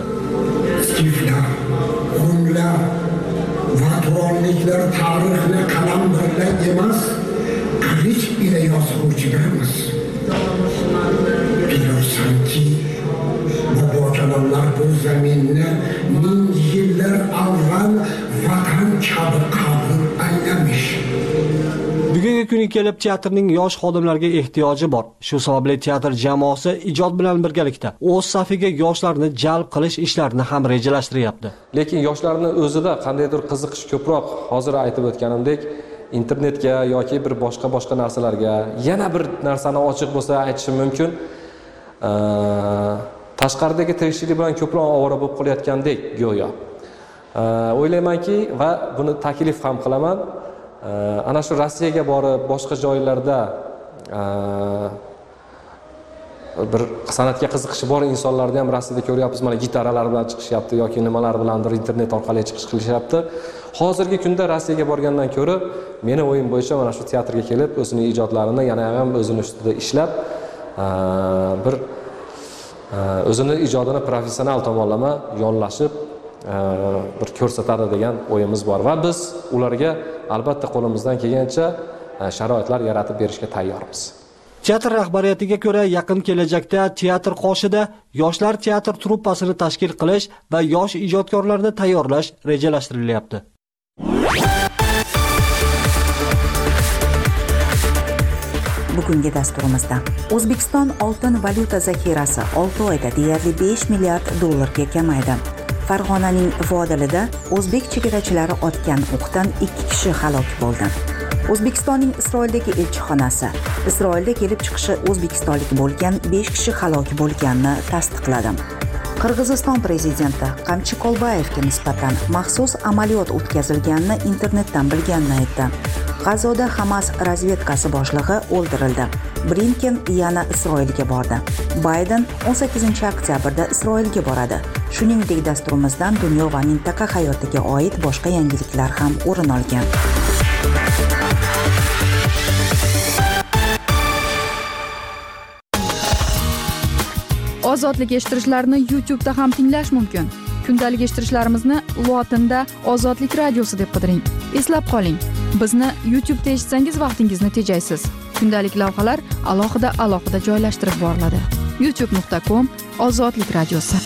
Rumlar va turonliklar tarixni qalam bilan emas, qilich ila yozuvchilarmiz. Bilirsanki, bobojonlar bu zaminni ming yillar avval vatan kabi qabul aylamış. Bugungi kuni kelib teatrning yosh xodimlarga ehtiyoji bor. Shu sababli teatr jamoasi ijod bilan birgalikda o'z safiga yoshlarni jalb qilish ishlarini ham rejalashtiryapti. Lekin yoshlarning o'zida qandaydir qiziqish ko'proq, hozir aytib o'tganimdek, internetga yoki bir boshqa narsalarga, yana bir narsani ochiq bo'lsa aytishim mumkin. Tashqaridagi tirikchilik bilan ko'proq ovora bo'lib qolayotgandek go'yo. O'ylaymanki va buni taklif ham qilaman. Ana shu Rossiyaga borib, boshqa joylarda bir san'atga qiziqishi bor insonlarni ham Rossiyada ko'ryapmiz. Mana gitaralar bilan chiqishyapti yoki nimalar bilandir internet orqali chiqish qilishyapti. Hozirgi kunda Rossiyaga borgandan ko'ra, meni o'yim bo'yicha mana shu teatrga kelib, o'zining ijodlarini yana ham o'zining ustida ishlab, bir o'zini ijodini professional tomonlama yo'llashib bir ko'rsatadi degan o'yimiz bor va biz ularga albatta qo'limizdan kelgancha sharoitlar yaratib berishga tayyormiz. Teatr rahbariyatiga ko'ra, yaqin kelajakda teatr qoshida yoshlar teatr truppasini tashkil qilish va yosh ijodkorlarni tayyorlash rejalashtirilyapti. Bugungi dasturimizda O'zbekiston oltin valyuta zaxirasi 6 oyda deyarli 5 milliard dollarga kamaydi. Farg'onaning Vodilida o'zbek chegarachilari otgan o'qdan 2 kishi halok bo'ldi. O'zbekistonning Isroildagi elchixonasi Isroilda kelib chiqishi o'zbekistonlik bo'lgan 5 kishi halok bo'lganini tasdiqladi. Qirg'iziston prezidenti Qamchiq Olbayevga nisbatan maxsus amaliyot o'tkazilganini internetdan bilganini aytdi. G'azoda Hamas razvedkasi boshlig'i o'ldirildi. Blinken yana Isroilga bordi. Bayden 18-oktyabrda Isroilga boradi. Shuningdek, dasturimizdan dunyo va mintaqa hayotiga oid boshqa yangiliklar ham o'rin olgan. Ozodlik eshittirishlarni YouTube'da ham tinglash mumkin. Kundalik eshittirishlarimizni lotinda Ozodlik radiosi deb qidiring. Eslab qoling, bizni YouTube'da eshitsangiz vaqtingizni tejaysiz. Kundalik lavhalar alohida joylashtirib boriladi. youtube.com/Ozodlik radiosi.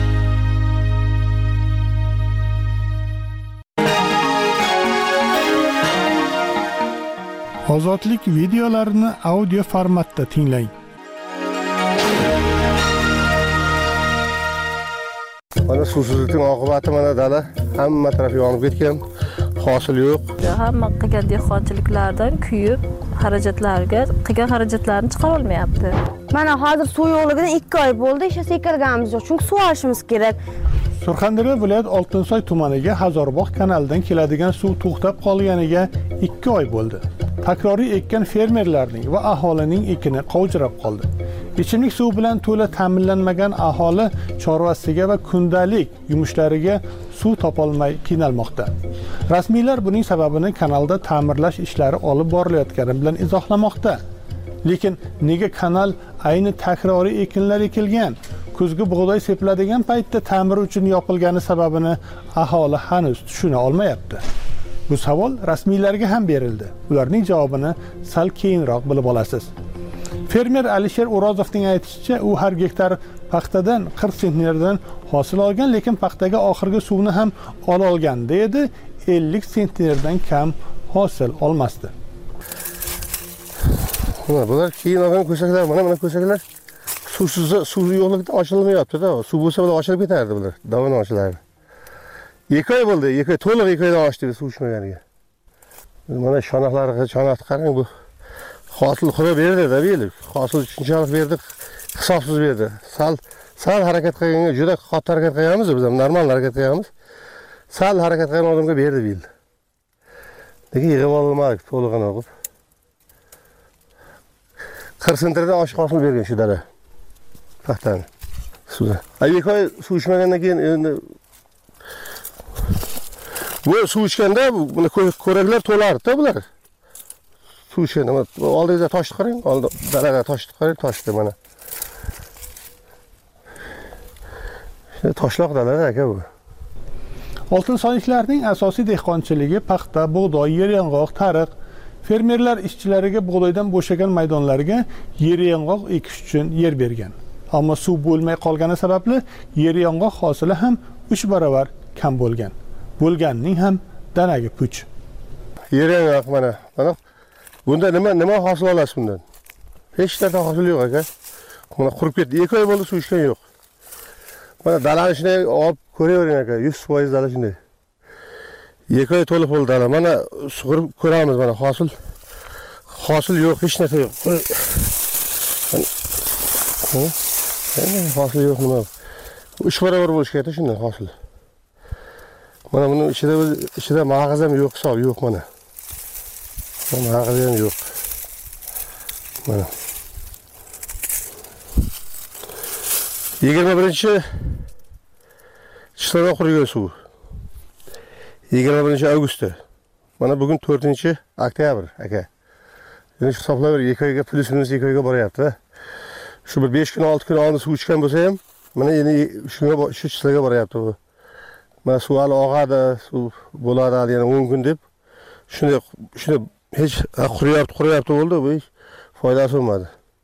Ozodlik videolarini audio formatda tinglang. Mana suvsizlikning oqibati mana dala hamma taraf yonib ketgan, hosil yo'q. Hamma qilgan dehqonchiliklardan kuyib, qilgan xarajatlarni chiqara olmayapti. Mana hozir suv yo'qligidan 2 oy bo'ldi, ishlasak kirganimiz yo'q. Chunki suv olishimiz kerak. Surxondaryo viloyat Oltinsoy tumaniga Hazorboq kanalidan keladigan suv to'xtab qolganiga 2 oy bo'ldi. Takroriy ekkan fermerlarning va aholining ekini qovjirab qoldi. Ichimlik suv bilan to'la ta'minlanmagan aholi chorvasiga va kundalik yumushlariga suv topolmay qiynalmoqda. Rasmiylar buning sababini kanalda ta'mirlash ishlari olib borilayotgani bilan izohlamoqda. Lekin nega kanal ayni takroriy ekinlar ekilgan, kuzgi bug'doy sepiladigan paytda ta'mir uchun yopilgani sababini aholi hanuz tushuna olmayapti. Bu savol rasmiylarga ham berildi. Ularning javobini sal keyinroq bilib olasiz. Fermer Alisher O'rozovning aytishicha, u har gektar paxtadan 40 sentnerdan hosil olgan, lekin paxtaga oxirgi suvni ham ola olganda edi, 50 sentnerdan kam hosil olmasdi. Bular keyin olgan ko'saklar, mana ko'saklar suv yo'qlikda ochilmayapti-da. Suv bo'lsa bular ochilib ketardi bular, davon ochilardi. 2 oy bo'ldi, 2 oy to'liq 2 oydan ochdi suv ichmaganiga. Mana shonaxlarga chonaqni qarang, bu hosil qura berdi-da, deylik. Hosil shunchalik berdi, hisobsiz berdi. Sal harakat qilganga juda qattiq harakat qilamiz, biz ham normal harakat qilamiz. Sal harakat qilgan odamga berdi deyildi. Lekin yig'ib olmadik to'lig'ini o'qib. 40 sentrdan oshiq hosil bergan shu dala. Paxtani. Suvda. 2 oy suv ichmagandan keyin endi bu suv ichganda buni ko'raklar to'lardi-da bular. Suv ichganda oldingizda toshni qarang, dalaga toshni qarang, toshdi mana. Toshloq dala aka bu. Oltinsoyliklarning asosiy dehqonchiligi paxta, bug'doy, yeryong'oq, tariq. Fermerlar ishchilariga bug'doydan bo'shagan maydonlarga yeryong'oq ekish uchun yer bergan. Ammo suv bo'lmay qolgani sababli yeryong'oq hosili ham 3 barobar kam bo'lgan. Bo'lganning ham danagi puch. Yeryong'oq mana bunda nima hosil olasiz bundan? Hech narsa hosil yo'q aka. Mana qurib ketdi. 2 oy bo'ldi suv ichgan yo'q. Mana dalani shunday olib ko'ravering aka, 100% dala shunday. 2 oy to'liq bo'ldi dala. Mana sug'urib ko'ramiz, mana hosil yo'q, hech narsa yo'q. Hosil yo'q nima? 3 barobar bo'lish kerak shundan hosil. Mana buni ichida mag'az ham yo'q, hisob yo'q mana. Mag'az ham yo'q. Mana 21-chiqsadan qurigan suv. 21-avgustda. Mana bugun 4-oktyabr aka. Ya'ni hisoblab 2 oyga plus minus 2 oyga boryapti. shu bir 5 kun 6 kun oldin suv ichgan bo'lsa ham mana endi shu chislaga boryapti bu. Mana suv hali oqadi, suv bo'ladi yana 10 kun deb shunday hech quriyapti bo'ldi, bu hech foydasi bo'lmadi.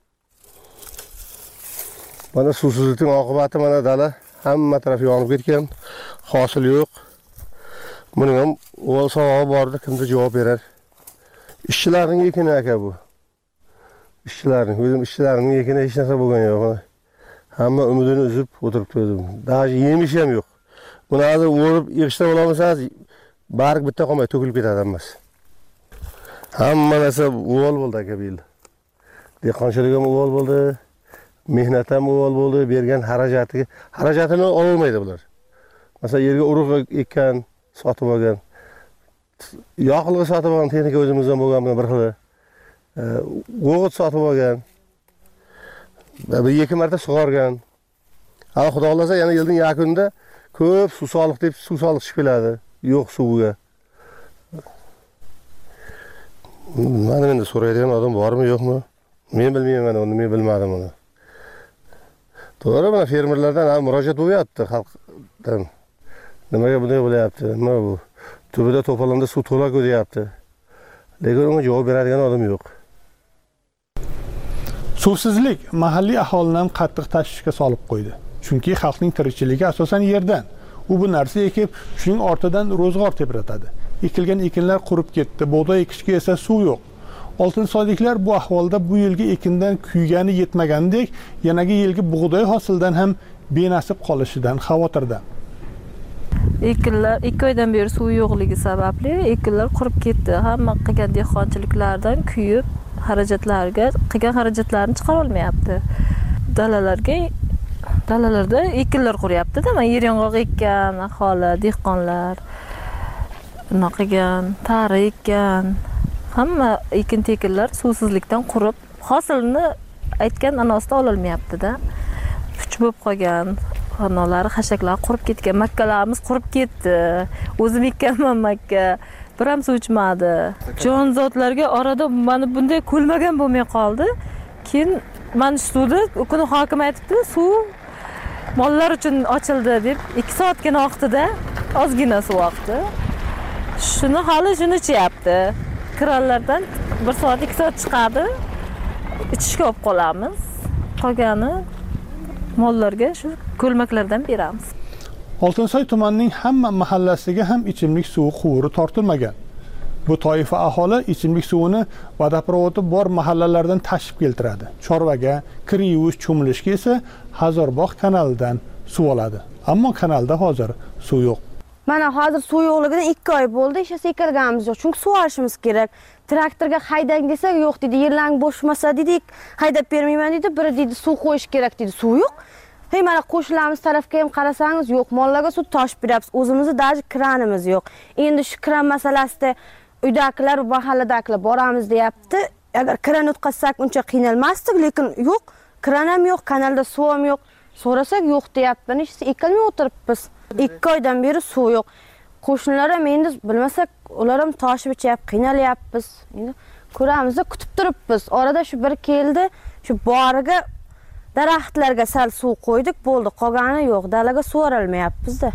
Mana suvsizlikning oqibati mana dala hamma taraf yonib ketgan, hosil yo'q. Buning ham o'g'il savog'i bordi, kimdir javob berar. Ishchilarning ekini aka bu. O'zim ishchilarning ekini hech narsa bo'lgan yo'q. Hamma umidini uzib o'tiribdi o'zim. Даже yemish ham yo'q. Buni hozir o'rib yig'ishtirib olmasangiz, barg bitta qolmay to'kilib ketadi hammasi. Hamma narsa o'g'il bo'ldi aka bu yil. Dehqonchilik ham o'g'il bo'ldi, mehnat ham o'g'il bo'ldi, bergan xarajatini ololmaydi bular. Masalan, yerga urug' ekkan, sotib olgan. Yoqilg'i sotib olgan, texnika o'zimizdan bo'lgan bir xil. O'g'it sotib olgan. Bir 2 marta sug'organ. Hali xudo xolasa yana yilning yakunida ko'p suv soliq deb suv soliq chiqib keladi. Yo'q suvga. Mana endi so'raydigan odam bormi, yo'qmi? Men bilmayman uni, men bilmadim uni. To'g'ri, mana fermerlardan murojaat bo'lyapti xalqdan. Nimaga bunday bo'lyapti? Nima bu? Tubida to'polonda suv to'la-ku deyapti. Lekin unga javob beradigan odam yo'q. Suvsizlik mahalliy aholini ham qattiq tashvishga solib qo'ydi. Chunki xalqning tirikchiligi asosan yerdan. U bu narsa ekib, shuning ortidan ro'zg'or tebratadi. Ekilgan ekinlar qurib ketdi, bug'doy ekishga esa suv yo'q. Oltinsoyliklar bu ahvolda bu yilgi ekindan kuygani yetmagandek, yanagi yilgi bug'doy hosildan ham benasib qolishidan xavotirda. Ekinlar 2 oydan beri suv yo'qligi sababli ekinlar qurib ketdi. Hamma qilgan dehqonchiliklardan kuyib, qilgan xarajatlarini chiqara olmayapti. Dalalarda ekinlar quryapti-da, mana yer yong'oq ekkan aholi, dehqonlar, nima qilgan, tari ekkan, hamma ekin-tekinlar suvsizlikdan qurib, hosilni aytgan anosida ola olmayapti-da. Puch bo'lib qolgan. Xonalari, xashaklar qurib ketgan, makkalarimiz qurib ketdi. O'zim ekkanman makka. Bir ham suv ichmadi. Jonzotlarga orada mana bunday ko'lmagan bo'lmay qoldi. Keyin mana shu suvni kuni hokim aytibdi, suv mollar uchun ochildi deb 2 soatgina vaqtida ozgina suv oqdi. Shuni ichyapti. Kranlardan 1 soat 2 soat chiqadi. Ichishga olib qolamiz. Qolgani mollarga shu ko'lmaklardan beramiz. Oltinsoy tumanining hamma mahallasiga ham ichimlik suvi quvuri tortilmagan. Bu toifa aholi ichimlik suvini vodoprovodi bor mahallalardan tashib keltiradi. Chorvaga, kir yuvish, cho'milishga esa Hazorbog' kanalidan suv oladi. Ammo kanalda hozir suv yo'q. Mana hozir suv yo'qligidan 2 oy bo'ldi, ishlasa ekanligimiz yo'q. Chunki suv olishimiz kerak. Traktorga haydang desak, yo'q dedi. Yerlang bo'shmasa dedik, haydab bermayman dedi. Biri dedi, suv qo'yish kerak dedi. Suv yo'q. Hey, mana qo'shnilarimiz tarafga ham qarasangiz, yo'q, mollarga suv toshib beryapmiz. O'zimizda daji kranimiz yo'q. Endi shu kran masalasida uydagilar, mahalladagilar boramiz deyapti. Agar kran o'tkazsak uncha qiynalmasdik, lekin yo'q, kran ham yo'q, kanalda suv ham yo'q. So'rasak yo'q deyapti. Nechisi ekilmay o'tiribmiz. 2 oydan beri suv yo'q. Qo'shnilar ham endi bilmasak, ular ham toshib ichyapti, qiynalyapmiz. Endi ko'ramiz, kutib turibmiz. Orada shu bir keldi, shu boriga daraxtlarga sal suv qo'ydik, bo'ldi, qolgani yo'q. Dalaga suv olmayapmiz-da.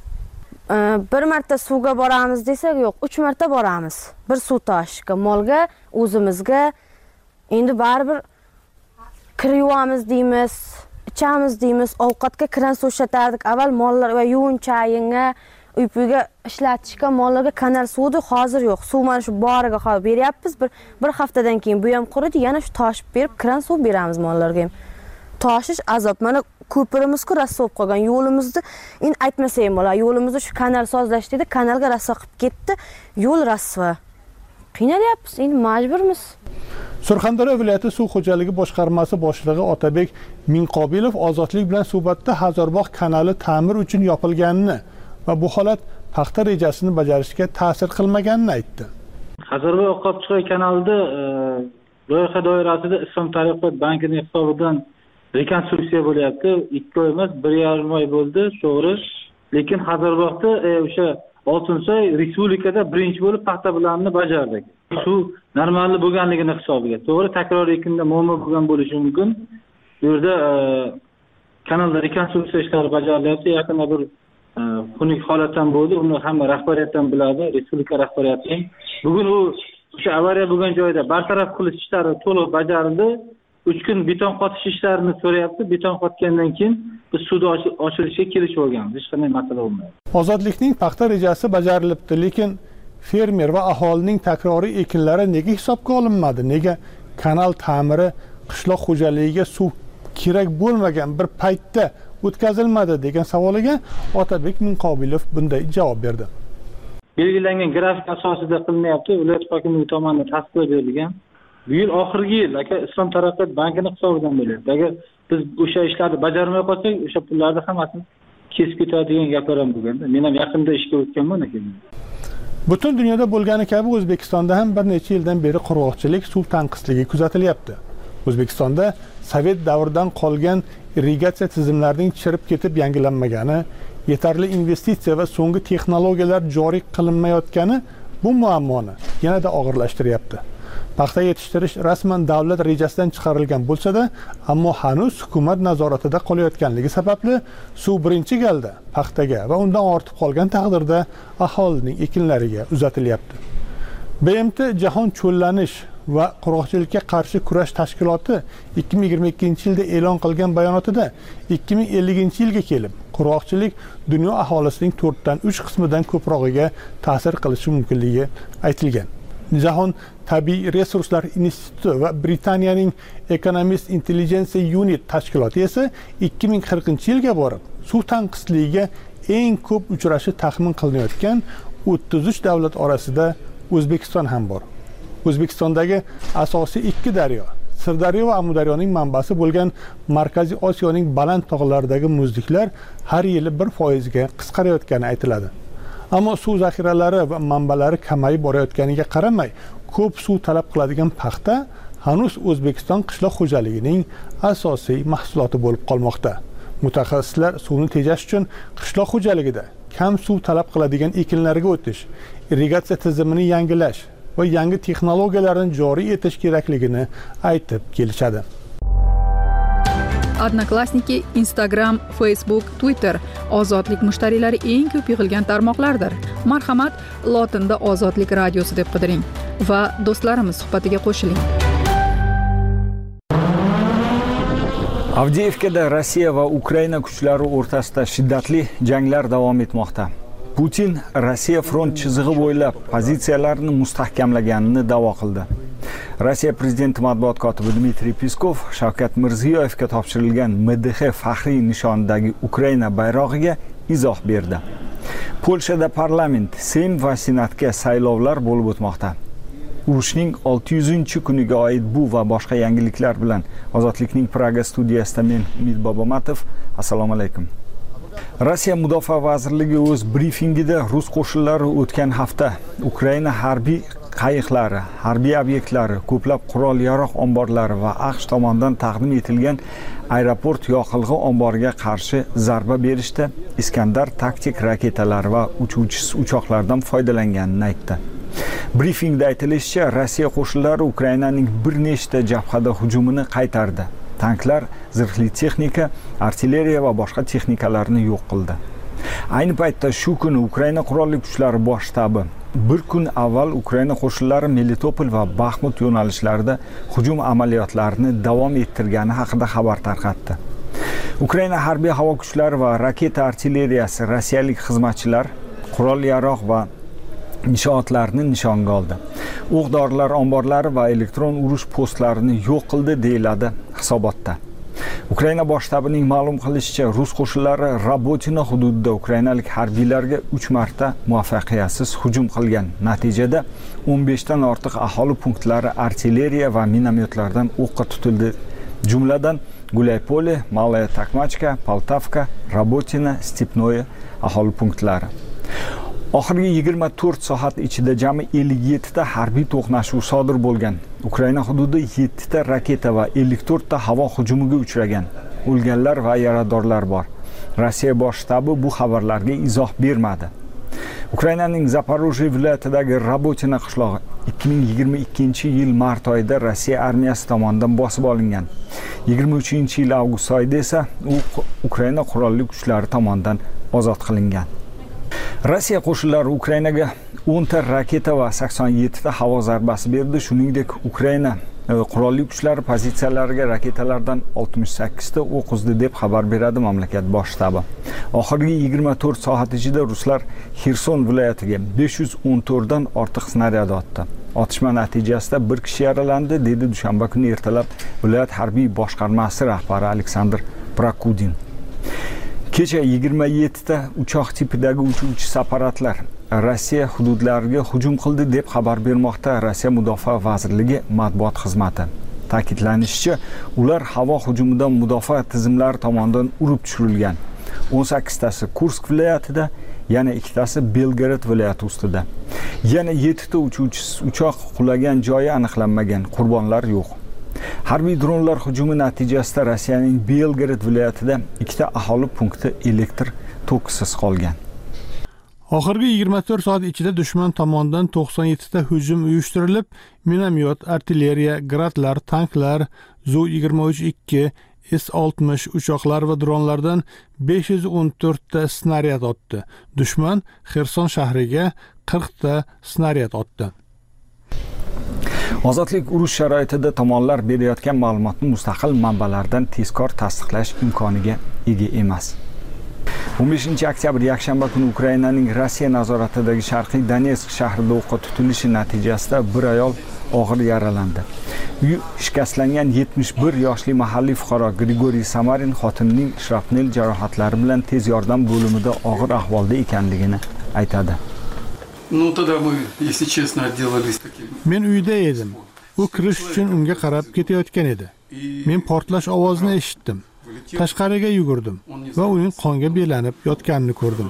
1 marta suvga boramiz desak, yo'q, 3 marta boramiz. Bir suv toshishga, molga, o'zimizga. Endi baribir kir yuvamiz deymiz, ichamiz deymiz, ovqatga kran suv ishlatardik. Avval mollar va yuvin chayinga, uy-puyga ishlatishga mollarga kanal suvdi, hozir yo'q. Suv mana shu boriga qo'yib beryapmiz. Bir haftadan keyin bu ham quridi, yana shu toshib berib kran suv beramiz mollarga ham. Toshish azob. Mana ko'pirimiz-ku raso bo'lib qolgan. Yo'limizni endi aytmasa ham bo'lar. Yo'limizni shu kanal sozlash dedi, kanalga raso qilib ketdi. Yo'l rasvo. Qiynalyapmiz, endi majburmiz. Surxondaryo viloyati suv xo'jaligi boshqarmasi boshlig'i Otabek Minqobilov ozodlik bilan suhbatda Hazorbog' kanali ta'mir uchun yopilganini va bu holat paxta rejasini bajarishga ta'sir qilmaganini aytdi. Hazorbog' Oqobchiqo'y kanalida loyiha doirasida Islom taraqqiyot bankining hisobidan rekonstruksiya bo'lyapti. 2 oy emas, 1,5 oy bo'ldi, to'g'ri. Lekin Hazorbog'da o'sha Oltinsoy respublikada birinchi bo'lib paxta planini bajardik. Shu normalni bo'lganligini hisobiga. To'g'ri, takroriy ekinda muammo bo'lgan bo'lishi mumkin. Bu yerda kanalda rekonstruksiya ishlari bajarilyapti. Yaqinda bir xunuk holatdan bo'ldi. Uni hamma rahbariyatdan biladi, respublika rahbariyati ham. Bugun u o'sha avariya bo'lgan joyda bartaraf qilish ishlari to'liq bajarildi. 3 kun beton qotish ishlarini so'rayapti. Beton qotgandan keyin biz suvni ochirishga kelishib olganmiz. Hech qanday masala bo'lmaydi. Ozodlikning paxta rejasi bajarilibdi, lekin fermer va aholining takroriy ekinlari nega hisobga olinmadi? Nega kanal ta'miri qishloq xo'jaligiga suv kerak bo'lmagan bir paytda o'tkazilmadi degan savoliga Otabek Minqobilov bunday javob berdi. Belgilangan grafik asosida qilinyapti. Viloyat hokimligi tomonidan tasdiqlab berilgan. Bu yil oxirgi yil Islom taraqqiyot bankining hisobidan bo'lyapti. Agar biz o'sha ishlarni bajarmay qolsak, o'sha pullarni hammasini kesib ketadigan gaplar ham bo'lganda. Men ham yaqinda ishga o'tganman ekan. Butun dunyoda bo'lgani kabi O'zbekistonda ham bir necha yildan beri qurg'oqchilik, suv tanqisligi kuzatilyapti. O'zbekistonda Sovet davridan qolgan irrigatsiya tizimlarining chirib ketib yangilanmagani, yetarli investitsiya va so'nggi texnologiyalar joriy qilinmayotgani bu muammoni yanada og'irlashtiryapti. Paxta yetishtirish rasman davlat rejasidan chiqarilgan bo'lsa-da, ammo hanuz hukumat nazoratida qolayotganligi sababli suv birinchi galda paxtaga va undan ortib qolgan taqdirda aholining ekinlariga uzatilyapti. BMT Jahon cho'llanish va qurg'oqchilikka qarshi kurash tashkiloti 2022-yilda e'lon qilgan bayonotida 2050-yilga kelib qurg'oqchilik dunyo aholisining 4dan 3 qismidan ko'prog'iga ta'sir qilishi mumkinligi aytilgan. Jahon tabiiy resurslar instituti va Britaniyaning Economist Intelligence Unit tashkiloti esa 2040-yilga borib suv tanqisligiga eng ko'p uchrashi taxmin qilinayotgan 33 davlat orasida O'zbekiston ham bor. O'zbekistondagi asosiy ikki daryo, Sirdaryo va Amudaryoning manbasi bo'lgan Markaziy Osiyoning baland tog'laridagi muzliklar har yili 1% ga qisqarayotgani aytiladi. Ammo suv zaxiralari va manbalari kamayib borayotganiga qaramay, ko'p suv talab qiladigan paxta hanuz O'zbekiston qishloq xo'jaligining asosiy mahsuloti bo'lib qolmoqda. Mutaxassislar suvni tejash uchun qishloq xo'jaligida kam suv talab qiladigan ekinlarga o'tish, irrigatsiya tizimini yangilash va yangi texnologiyalarni joriy etish kerakligini aytib kelishadi. Odnoklassniki, Instagram, Facebook, Twitter ozodlik mushtariylari eng ko'p yig'ilgan tarmoqlardir. Marhamat, lotinda Ozodlik radiosi deb qidiring va do'stlarimiz suhbatiga qo'shiling. Avdiivkada Rossiya va Ukraina kuchlari o'rtasida shiddatli janglar davom etmoqda. Putin Rossiya front chizig'i bo'ylab pozitsiyalarini mustahkamlaganini da'vo qildi. Rossiya prezidenti matbuot kotibi Dmitriy Peskov Shavkat Mirziyoyevga topshirilgan MDH faxriy nishonidagi Ukraina bayrog'iga izoh berdi. Polshada parlament, Seym va Senatga saylovlar bo'lib o'tmoqda. Urushning 600-kuniga oid bu va boshqa yangiliklar bilan Ozodlikning Praga studiyasida men Umid Bobomatov. Assalomu alaykum. Rossiya Mudofaa vazirligi o'z brifingida rus qo'shinlari o'tgan hafta Ukraina harbiy qayiqlari, harbiy obyektlari, ko'plab qurol-yarog' omborlari va AQSh tomonidan taqdim etilgan aeroport yoqilg'i omboriga qarshi zarba berishda Iskandar taktik raketalari va uchuvchisiz uchoqlardan foydalanganini aytdi. Brifingda aytilishicha, Rossiya qo'shinlari Ukrainaning bir nechta jabhada hujumini qaytardi. Tanklar, zirhli texnika, artilleriya va boshqa texnikalarni yo'q qildi. Ayni paytda shu kuni Ukraina qurolli kuchlari bosh shtabi bir kun avval Ukraina qo'shinlari Melitopol va Baxmut yo'nalishlarida hujum amaliyotlarini davom ettirgani haqida xabar tarqatdi. Ukraina harbiy havo kuchlari va raketa artilleriyasi rossiyalik xizmatchilar qurol-yarog' va inshootlarni nishonga oldi. O'q-dorilar omborlari va elektron urush postlarini yo'q qildi deyiladi hisobotda. Ukraina bosh shtabining ma'lum qilishicha, rus qo'shinlari Rabotina hududida ukrainalik harbiylarga 3 marta muvaffaqiyatsiz hujum qilgan. Natijada 15 dan ortiq aholi punktlari artilleriya va minomyotlardan o'qqa tutildi. Jumladan Gulaypole, Malaya Takmachka, Poltavka, Rabotina, Stepnoye aholi punktlari. Oxirgi 24 soat ichida jami 57 ta harbiy to'qnashuv sodir bo'lgan. Ukraina hududi 7 ta raketa va 54 ta havo hujumiga uchragan. O'lganlar va yaradorlar bor. Rossiya bosh shtabi bu xabarlarga izoh bermadi. Ukrainaning Zaporojye viloyatidagi Rabotina qishlog'i 2022-yil mart oyida Rossiya armiyasi tomonidan bosib olingan. 23-yil avgust oyida esa u Ukraina qurolli kuchlari tomonidan ozod qilingan. Rossiya qo'shinlari Ukrainaga 10 ta raketa va 87 ta havo zarbasi berdi. Shuningdek, Ukraina qurolli kuchlari pozitsiyalariga raketalardan 68 ta o'q uzdi deb xabar beradi mamlakat bosh shtabi. Oxirgi 24 soat ichida ruslar Xerson viloyatiga 514 dan ortiq snaryad otdi. Otishma natijasida bir kishi yaralandi, dedi dushanba kuni ertalab viloyat harbiy boshqarmasi rahbari Aleksandr Prokudin. Kecha 27 ta uchoq tipidagi uchuvchi apparatlar Rossiya hududlariga hujum qildi deb xabar bermoqda Rossiya Mudofaa vazirligi matbuot xizmati. Ta'kidlanishicha, ular havo hujumidan mudofaa tizimlari tomonidan urib tushirilgan. 18 tasi Kursk viloyatida, yana 2 tasi Belgorod viloyati ustida. Yana 7 ta uchoq qulagan joyi aniqlanmagan, qurbonlar yo'q. Harbiy dronlar hujumi natijasida Rossiyaning Belgorod viloyatida 2 ta aholi punkti elektr tokisiz qolgan. Oxirgi 24 soat ichida dushman tomonidan 97 ta hujum uyushtirilib, minomyot, artilleriya, gradlar, tanklar, Zu-23-2, S-60 uchoqlar va dronlardan 514 ta snaryad otdi. Dushman Xerson shahriga 40 ta snaryad otdi. Ozodlik urush sharoitida tomonlar berayotgan ma'lumotni mustaqil manbalardan tezkor tasdiqlash imkoniga ega emas. 15 oktyabr yakshanba kuni Ukrainaning Rossiya nazoratidagi Sharqiy Donetsk shahrida o'qqa tutilishi natijasida bir ayol og'ir yaralandi. Uyi shikastlangan 71 yoshli mahalliy fuqaro Grigoriy Samarin xotinining shrapnel jarohatlari bilan tez yordam bo'limida og'ir ahvolda ekanligini aytadi. Men uyda edim. U kirish uchun unga qarab ketayotgan edi. Men portlash ovozini eshitdim. Tashqariga yugurdim va uning qonga belanib yotganini ko'rdim.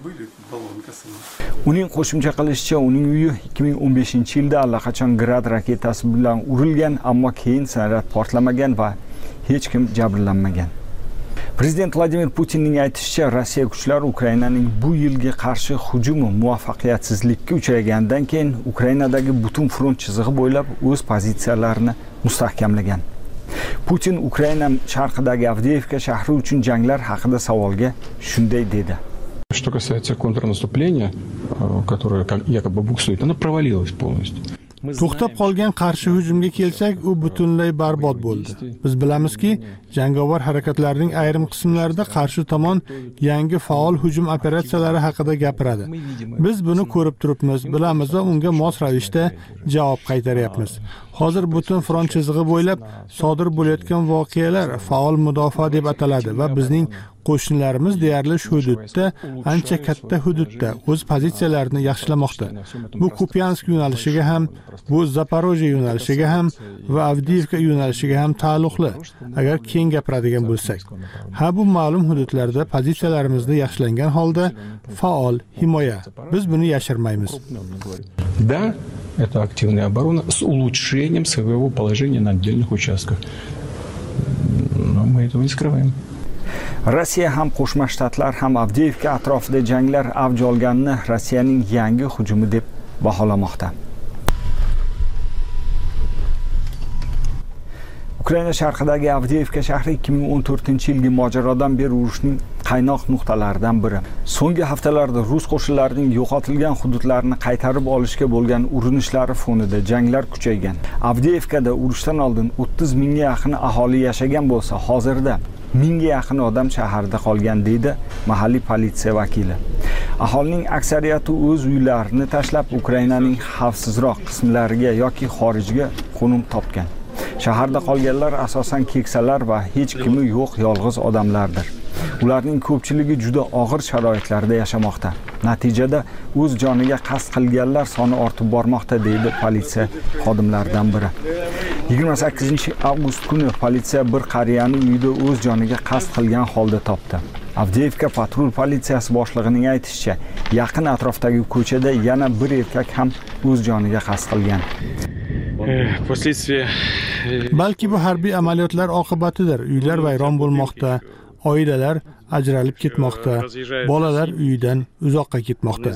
Uning qo'shimcha qilishicha, uning uyi 2015-yilda allaqachon Grad raketasi bilan urilgan, ammo keyin snaryad portlamagan va hech kim jabrlanmagan. Prezident Vladimir Putinning aytishicha, Rossiya kuchlari Ukrainaning bu yilga qarshi hujumi muvaffaqiyatsizlikka uchragandan keyin Ukrainadagi butun front chizig'i bo'ylab o'z pozitsiyalarini mustahkamlagan. Putin Ukraina sharqidagi Avdiivka shahri uchun janglar haqida savolga shunday dedi. Что касается контрнаступления, которое якобы буксует, оно провалилось полностью. To'xtab qolgan qarshi hujumga kelsak, u butunlay barbod bo'ldi. Biz bilamizki, jangovar harakatlarning ayrim qismlarida qarshi tomon yangi faol hujum operatsiyalari haqida gapiradi. Biz buni ko'rib turibmiz, bilamiz va unga mos ravishda javob qaytaryapmiz. Hozir butun front chizig'i bo'ylab sodir bo'layotgan voqealar faol mudofaa deb ataladi va bizning qo'shinlarimiz deyarli shu hududda, ancha katta hududda o'z pozitsiyalarini yaxshilamoqda. Bu Kupiansk yo'nalishiga ham, bu Zaporojye yo'nalishiga ham va Avdiivka yo'nalishiga ham taalluqli. Agar keng gapiradigan bo'lsak, bu ma'lum hududlarda pozitsiyalarimizni yaxshilangan holda faol himoya. Biz buni yashirmaymiz. Да, это активная оборона с улучшением своего положения на отдельных участках. Но мы этого не скрываем. Rossiya ham Qo'shma Shtatlar ham Avdiivka atrofida janglar avj olganini Rossiyaning yangi hujumi deb baholamoqda. Ukraina sharqidagi Avdiivka shahri 2014-yilgi mojarodan beri urushning qaynoq nuqtalaridan biri. So'nggi haftalarda rus qo'shinlarining yo'qotilgan hududlarini qaytarib olishga bo'lgan urinishlari fonida janglar kuchaygan. Avdiivkada urushdan oldin 30 mingga yaqin aholi yashagan bo'lsa, hozirda 1000 ga yaqin odam shaharda qolgan, deydi mahalliy politsiya vakili. Aholining aksariyati o'z uylarini tashlab Ukrainaning xavfsizroq qismlariga yoki xorijga qo'nim topgan. Shaharda qolganlar asosan keksalar va hech kimi yo'q yolg'iz odamlardir. Ularning ko'pchiligi juda og'ir sharoitlarda yashamoqda. Natijada o'z joniga qasd qilganlar soni ortib bormoqda, deydi politsiya xodimlaridan biri. 28-avgust kuni politsiya bir qariyani uyida o'z joniga qasd qilgan holda topdi. Avdiivka patrul politsiyasi boshlig'ining aytishicha, yaqin atrofdagi ko'chada yana bir erkak ham o'z joniga qasd qilgan. Balki bu harbiy amaliyotlar oqibatidir. Uylar vayron bo'lmoqda, oilalar ajralib ketmoqda, bolalar uyidan uzoqqa ketmoqda.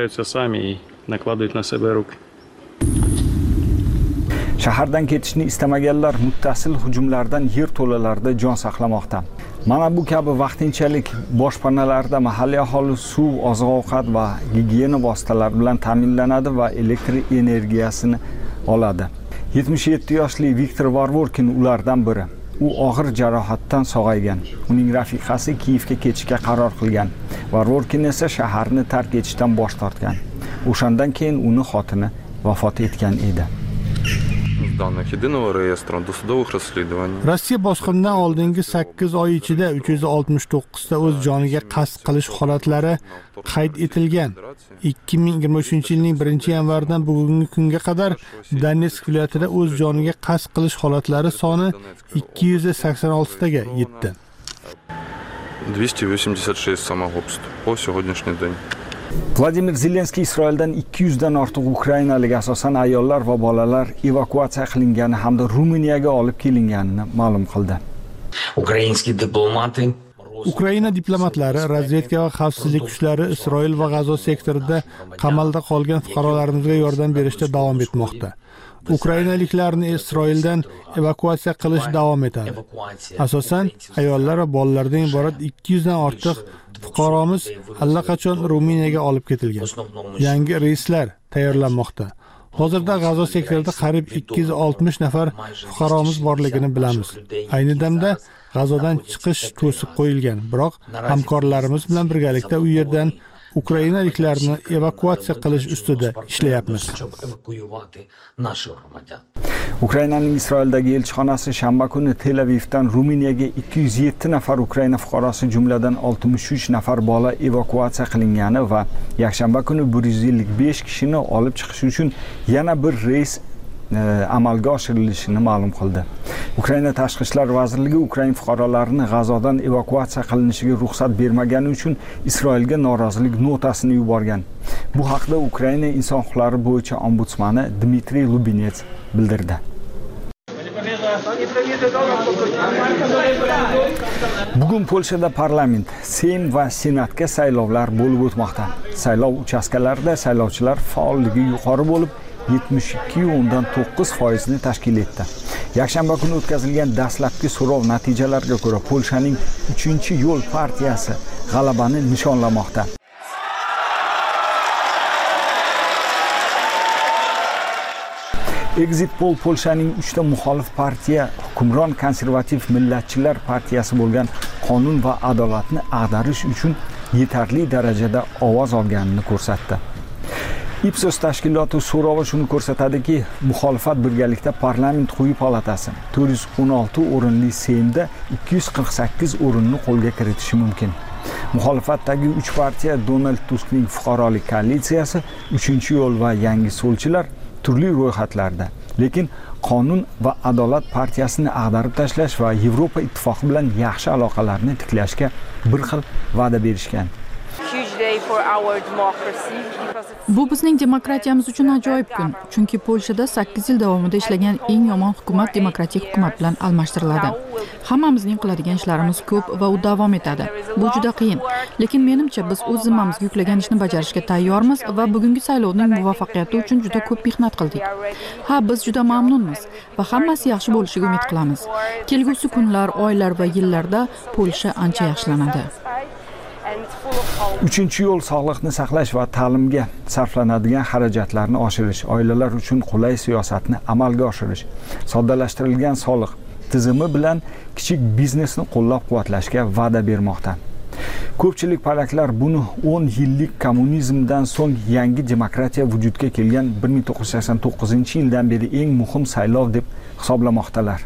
Shahardan ketishni istamaganlar muttasil hujumlardan yer to'lalarida jon saqlamoqda. Mana bu kabi vaqtinchalik boshpanalarda mahalliy aholi suv, oziq-ovqat va gigiyena vositalari bilan ta'minlanadi va elektr energiyasini oladi. 77 yoshli Viktor Varvorkin ulardan biri. U og'ir jarohatdan sog'aygan. Uning rafiqasi Kiyevga ketishga qaror qilgan. Varvorkin esa shaharni tark etishdan bosh tortgan. O'shandan keyin uni xotini vafot etgan edi. Rossiya bosqindan oldingi 8 oy ichida 369 ta o'z joniga qasd qilish holatlari qayd etilgan. 2023-yilning 1-yanvardan bugungi kunga qadar Donetsk viloyatida o'z joniga qasd qilish holatlari soni 286 taga yetdi. 286 самогубств по сегодняшний день. Vladimir Zelenskiy Isroildan 200 dan ortiq ukrainalik asosan ayollar va bolalar evakuatsiya qilingani hamda Ruminiyaga olib kelinganini ma'lum qildi. Ukraina diplomatlari, razvedka va xavfsizlik kuchlari Isroil va G'azo sektorida qamalda qolgan fuqarolarimizga yordam berishda davom etmoqda. Ukrainaliklarni Isroildan evakuatsiya qilish davom etadi. Asosan ayollar va bolalardan iborat 200 dan ortiq fuqaromiz allaqachon Ruminiyaga olib ketilgan. Yangi reyslar tayyorlanmoqda. Hozirda G'azo sektorida qariyb 260 nafar fuqaromiz borligini bilamiz. Ayni damda G'azodan chiqish to'sib qo'yilgan, biroq hamkorlarimiz bilan birgalikda u yerdan ukrainaliklarni evakuatsiya qilish ustida ishlayapmiz. Ukrainaning Isroildagi elchixonasi shanba kuni Tel Avivdan Ruminiyaga 207 nafar Ukraina fuqarosi jumladan 63 nafar bola evakuatsiya qilingani va yakshanba kuni 155 kishini olib chiqish uchun yana bir reys amalga oshirilishini ma'lum qildi. Ukraina Tashqi ishlar vazirligi Ukraina fuqarolarini G'azodan evakuatsiya qilinishiga ruxsat bermagani uchun Isroilga norozilik notasini yuborgan. Bu haqda Ukraina inson huquqlari bo'yicha ombudsmani Dmitriy Lubinets bildirdi. Bugun Polshada parlament, Seym va Senatga saylovlar bo'lib o'tmoqda. Saylov uchastkalarida saylovchilar faolligi yuqori bo'lib 72.9% ni tashkil etdi. Yakshanba kuni o'tkazilgan dastlabki so'rov natijalariga ko'ra Polshaning 3-yo'l partiyasi g'alabani nishonlamoqda. Exit Poll Polshaning 3 ta muxolif partiya hukmron konservativ millatchilar partiyasi bo'lgan Qonun va adolatni ag'darish uchun yetarli darajada ovoz olganini ko'rsatdi. Ipsos tashkiloti so'rovi shuni ko'rsatadiki, muxolifat birgalikda parlament quyi palatasi 416 o'rinli Seymda 248 o'rinni qo'lga kiritishi mumkin. Muxolifatdagi 3 partiya Donald Tuskning fuqarolik koalitsiyasi, 3-yo'l va yangi so'lchilar turli ro'yxatlarda. Lekin Qonun va adolat partiyasini ag'darib tashlash va Yevropa ittifoqi bilan yaxshi aloqalarni tiklashga bir xil va'da berishgan. Bu bizning demokratiyamiz uchun ajoyib kun, chunki Polshada 8 yil davomida ishlagan eng yomon hukumat demokratik hukumat bilan almashtiriladi. Hammamizning qiladigan ishlarimiz ko'p va u davom etadi. Bu juda qiyin, lekin menimcha biz o'z zimmamizga yuklagan ishni bajarishga tayyormiz va bugungi saylovning muvaffaqiyati uchun juda ko'p mehnat qildik. Ha, biz juda mamnunmiz va hammasi yaxshi bo'lishiga umid qilamiz. Kelgusi kunlar, oylar va yillarda Polsha ancha yaxshilanadi. 3-yo'l sog'liqni saqlash va ta'limga sarflanadigan xarajatlarni oshirish, oilalar uchun qulay siyosatni amalga oshirish, soddalashtirilgan soliq tizimi bilan kichik biznesni qo'llab-quvvatlashga va'da bermoqda. Ko'pchilik polaklar buni 10 yillik kommunizmdan so'ng yangi demokratiya vujudga kelgan 1989-yildan beri eng muhim saylov deb hisoblamoqdalar.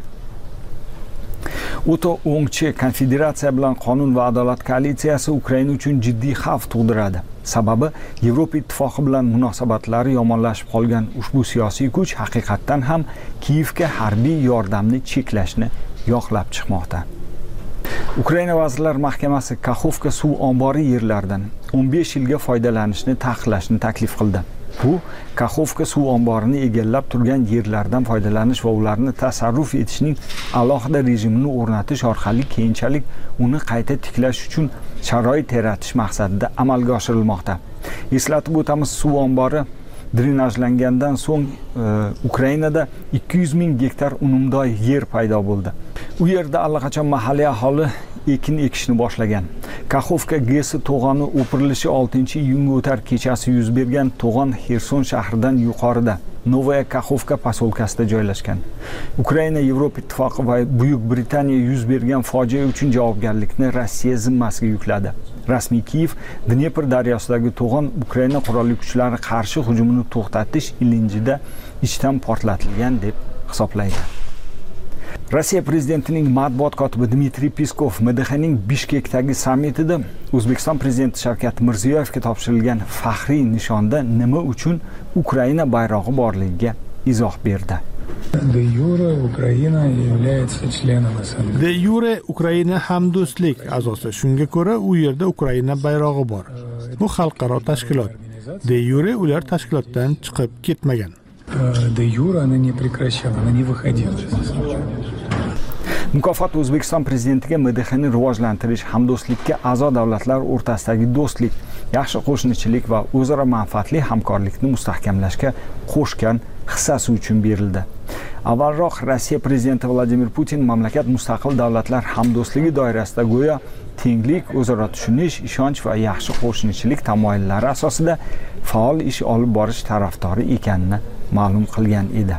O'ta o'ngchi konfederatsiya bilan Qonun va adolat koalitsiyasi Ukraina uchun jiddiy xavf tug'diradi. Sababi Yevropa ittifoqi bilan munosabatlari yomonlashib qolgan ushbu siyosiy kuch haqiqatdan ham Kiyevga harbiy yordamni cheklashni yoqlab chiqmoqda. Ukraina Vazirlar Mahkamasi Kaxovka suv ombori yerlaridan 15 yilga foydalanishni taqiqlashni taklif qildi. Bu Kaxovka suv omborini egallab turgan yerlardan foydalanish va ularni tasarruf etishning alohida rejimini o'rnatish orqali keyinchalik uni qayta tiklash uchun sharoit yaratish maqsadida amalga oshirilmoqda. Eslatib o'tamiz, suv ombori drenajlangandan so'ng Ukrainada 200 ming gektar unumdor yer paydo bo'ldi. U yerda allaqachon mahalliy aholi ekin ekishni boshlagan. Kaxovka GES to'g'oni o'pirilishi 6-iyunga o'tar kechasi yuz bergan to'g'on Xerson shahridan yuqorida Novaya Kaxovka poselkasida joylashgan. Ukraina Yevropa Ittifoqi va Buyuk Britaniya yuz bergan fojia uchun javobgarlikni Rossiya zimmasiga yukladi. Rasmiy Kiyev Dnepr daryosidagi to'g'on Ukraina qurolli kuchlari qarshi hujumini to'xtatish ilinjida ichdan portlatilgan deb hisoblaydi. Rossiya prezidentining matbuot kotibi Dmitriy Peskov MDHning Bishkekdagi sammitida O'zbekiston prezidenti Shavkat Mirziyoyevga topshirilgan faxriy nishonda nima uchun Ukraina bayrog'i borligiga izoh berdi. De jure Ukraina является членом СНГ. De jure Ukraina hamdo'stlik a'zosi. Shunga ko'ra u yerda Ukraina bayrog'i bor. Bu xalqaro tashkilot. De jure ular tashkilotdan chiqib ketmagan. De jure она не прекращала, она не выходила. Mukofot O'zbekiston prezidentiga MDHni rivojlantirish, hamdo'stlikka a'zo davlatlar o'rtasidagi do'stlik, yaxshi qo'shnichilik va o'zaro manfaatli hamkorlikni mustahkamlashga qo'shgan hissasi uchun berildi. Avvalroq Rossiya prezidenti Vladimir Putin mamlakat mustaqil davlatlar hamdo'stligi doirasida go'yo tenglik, o'zaro tushunish, ishonch va yaxshi qo'shnichilik tamoyillari asosida faol ish olib borish tarafdori ekanini ma'lum qilgan edi.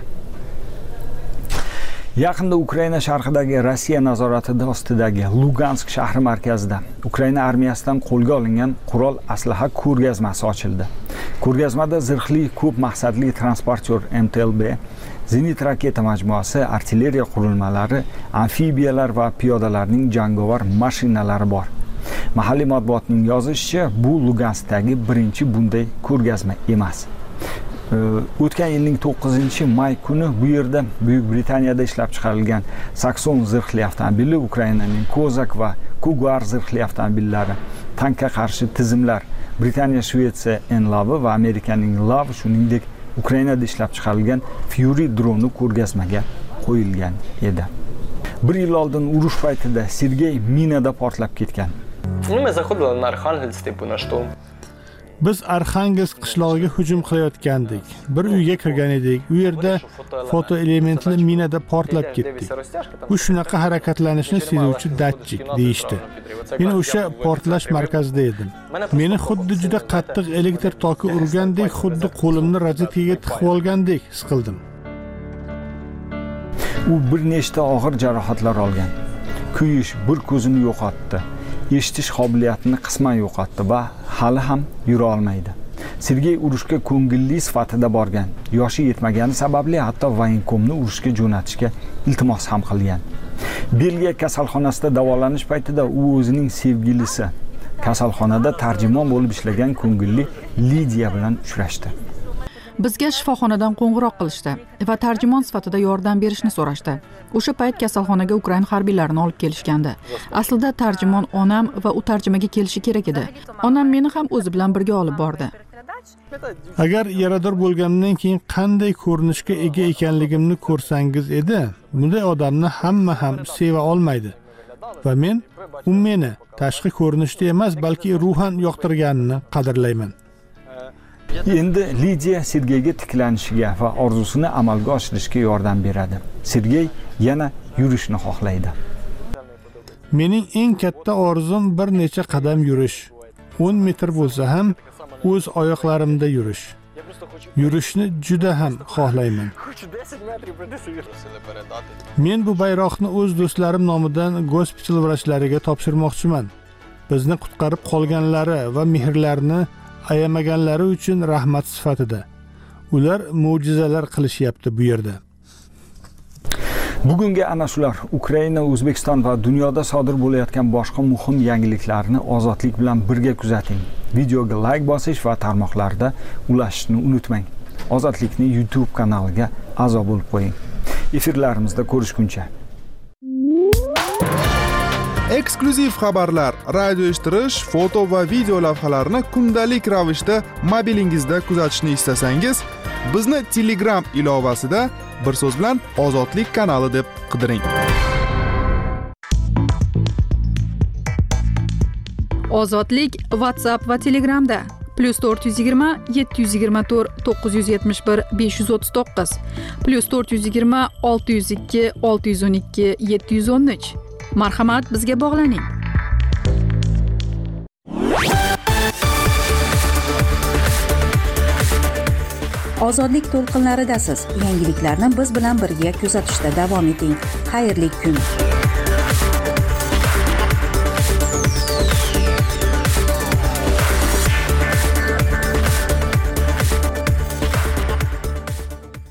Yaqinda Ukraina sharqidagi Rossiya nazorati ostidagi Lugansk shahri markazida Ukraina armiyasidan qo'lga olingan qurol aslaha ko'rgazmasi ochildi. Ko'rgazmada zirhli ko'p maqsadli transportyor MTLB, zenit raketa majmuasi, artilleriya qurilmalari, amfibiyalar va piyodalarning jangovar mashinalari bor. Mahalliy matbuotning yozishicha, bu Luganskdagi birinchi bunday ko'rgazma emas. O'tgan yilning 9-may kuni bu yerda Buyuk Britaniyada ishlab chiqarilgan Sakson zirhli avtomobili, Ukrainaning Kozak va Kugar zirhli avtomobillari, tankga qarshi tizimlar, Britaniya, Shvetsiya Enlavi va Amerikaning Lav, shuningdek Ukrainada ishlab chiqarilgan Fury droni ko'rgazmaga qo'yilgan edi. Bir yil oldin urush paytida Sergey minada portlab ketgan. Мы заходили на Архангельск типу на штурм. Biz Arxangelsk qishlog'iga hujum qilayotgandik. Bir uyga kirgan edik. U yerda fotoelementli minada portlab ketdik. Bu shunaqa harakatlanishni sezuvchi datchik deyishdi. Men o'sha portlash markazida edim. Meni xuddi juda qattiq elektr toki urgandek, xuddi qo'limni rozetkaga tiqib olgandek his qildim. U bir nechta og'ir jarohatlar olgan. Kuyish bir ko'zini yo'qotdi. Eshitish qobiliyatini qisman yo'qotdi va hali ham yura olmaydi. Sergey urushga ko'ngilli sifatida borgan. Yoshi yetmagani sababli hatto voyenkomni urushga jo'natishga iltimos ham qilgan. Belgiya kasalxonasida davolanish paytida u o'zining sevgilisi, kasalxonada tarjimon bo'lib ishlagan ko'ngilli Lidiya bilan uchrashdi. Bizga shifoxonadan qo'ng'iroq qilishdi va tarjimon sifatida yordam berishni so'rashdi. O'sha payt kasalxonaga Ukraina harbiylarini olib kelishgandi. Aslida tarjimon onam va u tarjimaga kelishi kerak edi. Onam meni ham o'zi bilan birga olib bordi. Agar yarador bo'lganimdan keyin qanday ko'rinishga ega ekanligimni ko'rsangiz edi, bunday odamni hamma ham seva olmaydi. Va men u meni tashqi ko'rinishda emas, balki ruhan yoqtirganini qadrlayman. Endi Lidiya Sergeyga tiklanishiga va orzusini amalga oshirishga yordam beradi. Sergey yana yurishni xohlaydi. Mening eng katta orzum bir necha qadam yurish. 10 metr bo'lsa ham o'z oyoqlarimda yurish. Yurishni juda ham xohlayman. Men bu bayroqni o'z do'stlarim nomidan gospital vrachlariga topshirmoqchiman. Bizni qutqarib qolganlari va mehrlarini ayamaganlari uchun rahmat sifatida. Ular mo'jizalar qilishyapti bu yerda. Bugungi ana shular Ukraina, O'zbekiston va dunyoda sodir bo'layotgan boshqa muhim yangiliklarni ozodlik bilan birga kuzating. Videoga like bosish va tarmoqlarda ulashishni unutmang. Ozodlikni YouTube kanaliga a'zo bo'lib qo'ying. Efirlarimizda ko'rishguncha. eksklyuziv xabarlar, radio eshittirish, foto va video lavhalarni kundalik ravishda mobilingizda kuzatishni istasangiz, bizni Telegram ilovasida bir so'z bilan Ozodlik kanali deb qidiring. Ozodlik WhatsApp va Telegramda +420 724 971 539 +420 602 612 713. Marhamat, bizga bog'laning. Ozodlik to'lqinlaridasiz. Yangiliklarni biz bilan birga kuzatishda davom eting. Xayrli kun.